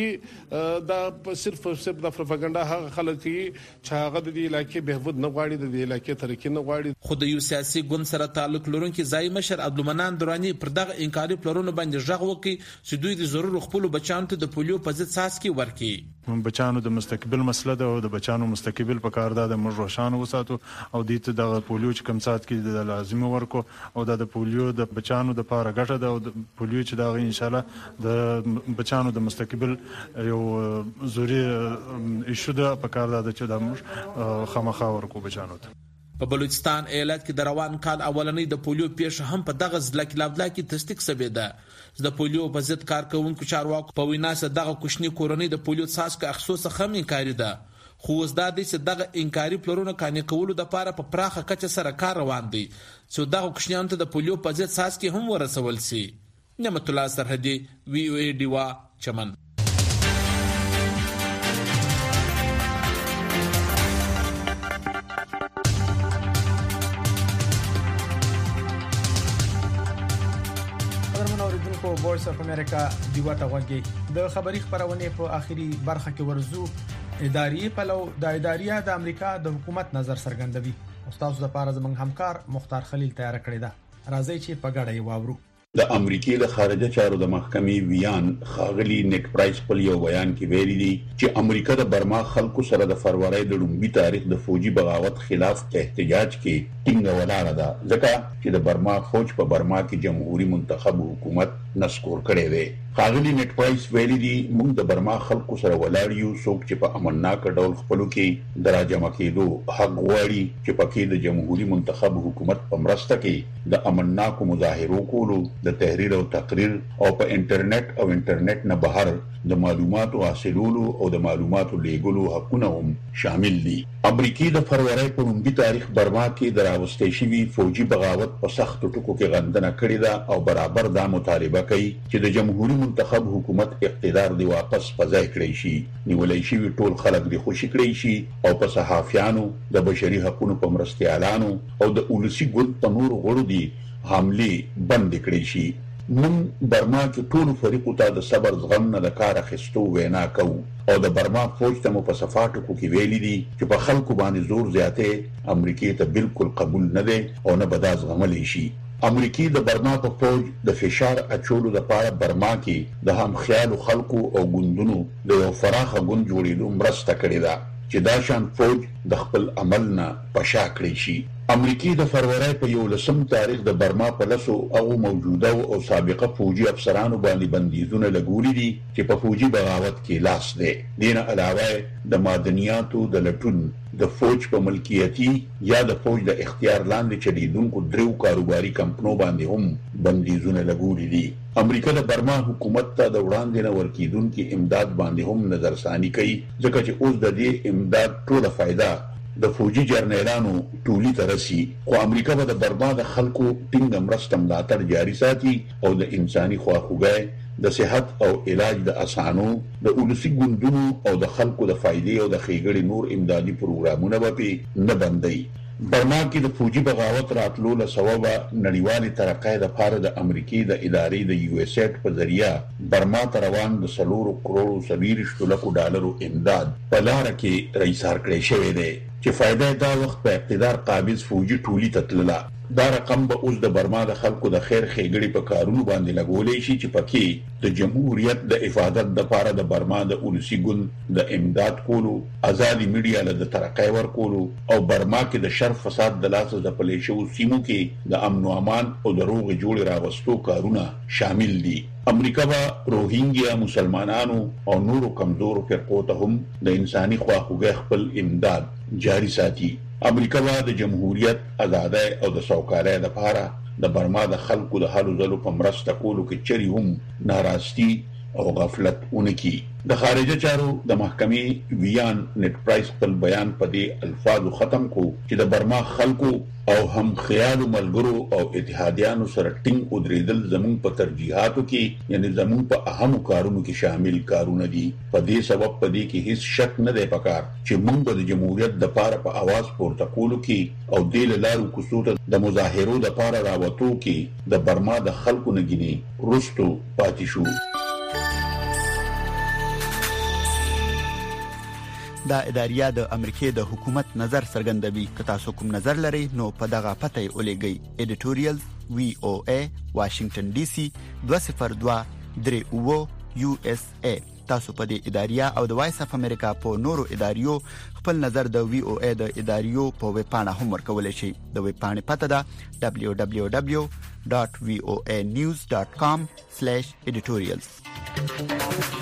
واقعي دا صرف صرف د پروپاګاندا هغه خلک چې هغه د دې علاقې بهبود نه غواړي د دې علاقې ترقی نه غواړي. خو د یو سیاسي ګوند سره تعلق لرونکي ځای مشر عبدالمنان درانی پر دغه انکاري پلورونو باندې ژغ وکړي چې دوی د ضرور خپل بچانو ته د پولیو په ضد ساسکی ورکړي. بچانو د مستقبل مسله ده او د بچانو مستقبل په کار ده د موږ روشان وساتو او د ته د پولیو چې کم سات کې د لازمي ورکو او د پولیو د بچانو د پاره ګټه ده او د پولیو چې دا ان شاء الله د بچانو د مستقبل یو ضروري ایشو ده په کار ده چې د موږ خامخا ورکو بچانو ته. په بلوچستان ایالت کې د روان کال اولنۍ د پولیو پیښه هم په دغه ځل کې لاوډلا کې تصدیق شوې ده. د پولیو په ضد کارکونکو چارواکو په وینا سره دغه کوچنی کورنۍ د پولیو څاڅکي اخصو څخه هم انکاري ده. خو اوس دا دي چې دغه انکاري پلورونو کانې کولو د لپاره په پراخه کچه سره کار روان دي چې دغه کوچنیانو ته د پولیو په ضد څاڅکي هم ورسول شي. نعمت الله سرحدي وی او ای دیوا چمن. په وایس اف امریکا دیوا ته وګورئ. د خبري خبرونه په اخیری برخه کې ورزو اداري پلو د اداریه د امریکا د حکومت نظر څرګندوي. استاد د پاره زمنګ همکار مختار خلیل تیار کړی دا. راځي چې په ګډه یې واورو. د امریکای د خارجه چارو د محکمې ویان خاغلی نیک پرایس په یو بیان کې ویلي دي چې امریکا د برما خلکو سره د فروری د لومبي تاریخ د فوجي بغاوت خلاف احتجاج کې ټینګه ولاړه ده، ځکه چې د برما فوج په برما کې جمهوریت منتخب حکومت نسکور کړی دی. خاغلی نیک پرایس ویلي دي موږ د برما خلکو سره ولاړ یو، څوک چې په امنناک ډول خپلو کې دراجمه کېدو حق غواړي چې پکې د جمهوریت منتخب حکومت په مرسته کې د امنناک مظاهرو کولو، د تحریر او تقریر او په انټرنیټ او انټرنیټ نه بهر د معلوماتو حاصلولو او د معلوماتو لیږلو حقونه هم شامل دي. امریکای د فروری په لومبي تاریخ برما کې د راوستې شوي فوجي بغاوت په سخت ټکو کې غندنه کړې ده او برابر دا مطالبه کوي چې د جمهوریت منتخب حکومت اقتدار دی واپس پځای کړی شي، نیولای شي ټول خلک دی خوشی کړی شي او په صحافیانو، د بشري حقوقو په مرستيالانو او د اولسي ګوند په نور غړو دي حمله بند کړی شي. نن برما کې ټول فریقو ته د صبر زغم نه د کار اخیستو وینا کوو او د برما فوج ته مو په صفاتو کې ویلي دي چې په خلکو باندې زور زیاته امریکای ته بالکل قبول نه دی او نه به دا زغملی شي. امریکای د برما په فوج د فشار اچولو لپاره برما کې د هم خیال خلکو او ګوندونو د یو فراخه ګوند جوړېدو مرسته کړې ده چې دا شان فوج د خپل عمل نه پشا کړی شي. امریکای د فروری په یو لسم تاریخ د برما په لسو او موجوده او سابقه فوجي افسرانو باندې بندیزونه لګولي دي چې په فوجي بغاوت کې لاس دی. دینه علاوه د معدنیاتو د لټون، د فوج په ملکیتي یا د فوج د اختیار لاندې چلیدونکو دریو کاروباري کمپنو باندې هم بندیزونه لګولي دي. امریکا د برما حکومت ته د وړاندې نه ورکیدونکو امداد باندې هم نظرثاني کوي، ځکه چې اوس د دې امداد ټوله فائدہ د فوجي جرنیلانو ټولي ترسي. خو امریکا به د برما د خلکو ټینګ مرسته ملاتړ جاري ساتي او د انساني خواخوږۍ، د صحت او علاج د اسانو، د اولسي ګوندونو او د خلکو د فائدې او د خېګړې نور امدادي پروګرامونه به نه بندي. برما کې د فوجي بغاوت راتلو له سببه نړیوالې ترقۍ د پاره د امریکای د ادارې د یو اس ایټ په ذریعہ برما ته روان د سلورو کروڑو سویرشتو لکو ډالرو امداد په لاره کې رئیسار کړی شوی دی چې فائدہ دا وخت په اقتدار قابض فوجي ټولي تتلله. دا رقم به اوس د برما د خلکو د خیر خېګړې په کارونو باندې لګولې شي چې پکې د جمهوریت د افادت د پاره د برما د اولسي ګوند د امداد کولو، ازادي میډیا له د ترقۍ ورکولو او برما کې د شر فساد د لاسه د پلي شو سیمو کې د امن او امان او د روغ جوړ راوستو کارونه شامل دي. امریکا با روهینګیا مسلمانانو او نورو کمزورو فرقو ته هم د انساني خواخوږۍ خپل امداد جاری ساتي. امریکا با د جمهوریت، ازادۍ او د سوکالۍ لپاره د برما د خلکو د هلو ځلو په مرسته کولو کې چری هم ناراستی او غفلت اونکي. د خارجه چارو د محکمې ویان نیک پرایس خپل بیان په دې الفاظو ختم کو چې د برما خلکو او هم خیال ملګرو او اتحادیانو سره ټینګ ودرېدل زموږ په ترجیحاتو کې، یعنی زموږ په اهمو کارونو کې شامل کارونه دي. په دې سبب په دې کې هیڅ شک نه دی پکار چې موږ د جمهوریت د پاره په आवाज پورته کولو کې او د لارو کوڅو ته د مظاهرو د پاره راوتو کې د برما د خلکو نګینی رستو پاتې شو. دا اداریه د امریکای د حکومت نظر څرګندوي. که تاسو کوم نظر لرئ نو په دغه پته یې ولېږئ. ایډیټوریال وی او ای واشنگټن ډي سي دوه صفر دوه درې اوه یو اس ای. تاسو په دې اداریه او د وایس اف امریکا په نورو اداریو خپل نظر د وی او ای د اداریو په ویب پاڼه هم ورکولی شئ. د ویب پاڼې پته ده دبلیو دبلیو دبلیو ډاټ وی او ای نیوز ډاټ کام سلیش ایډیټوریالز.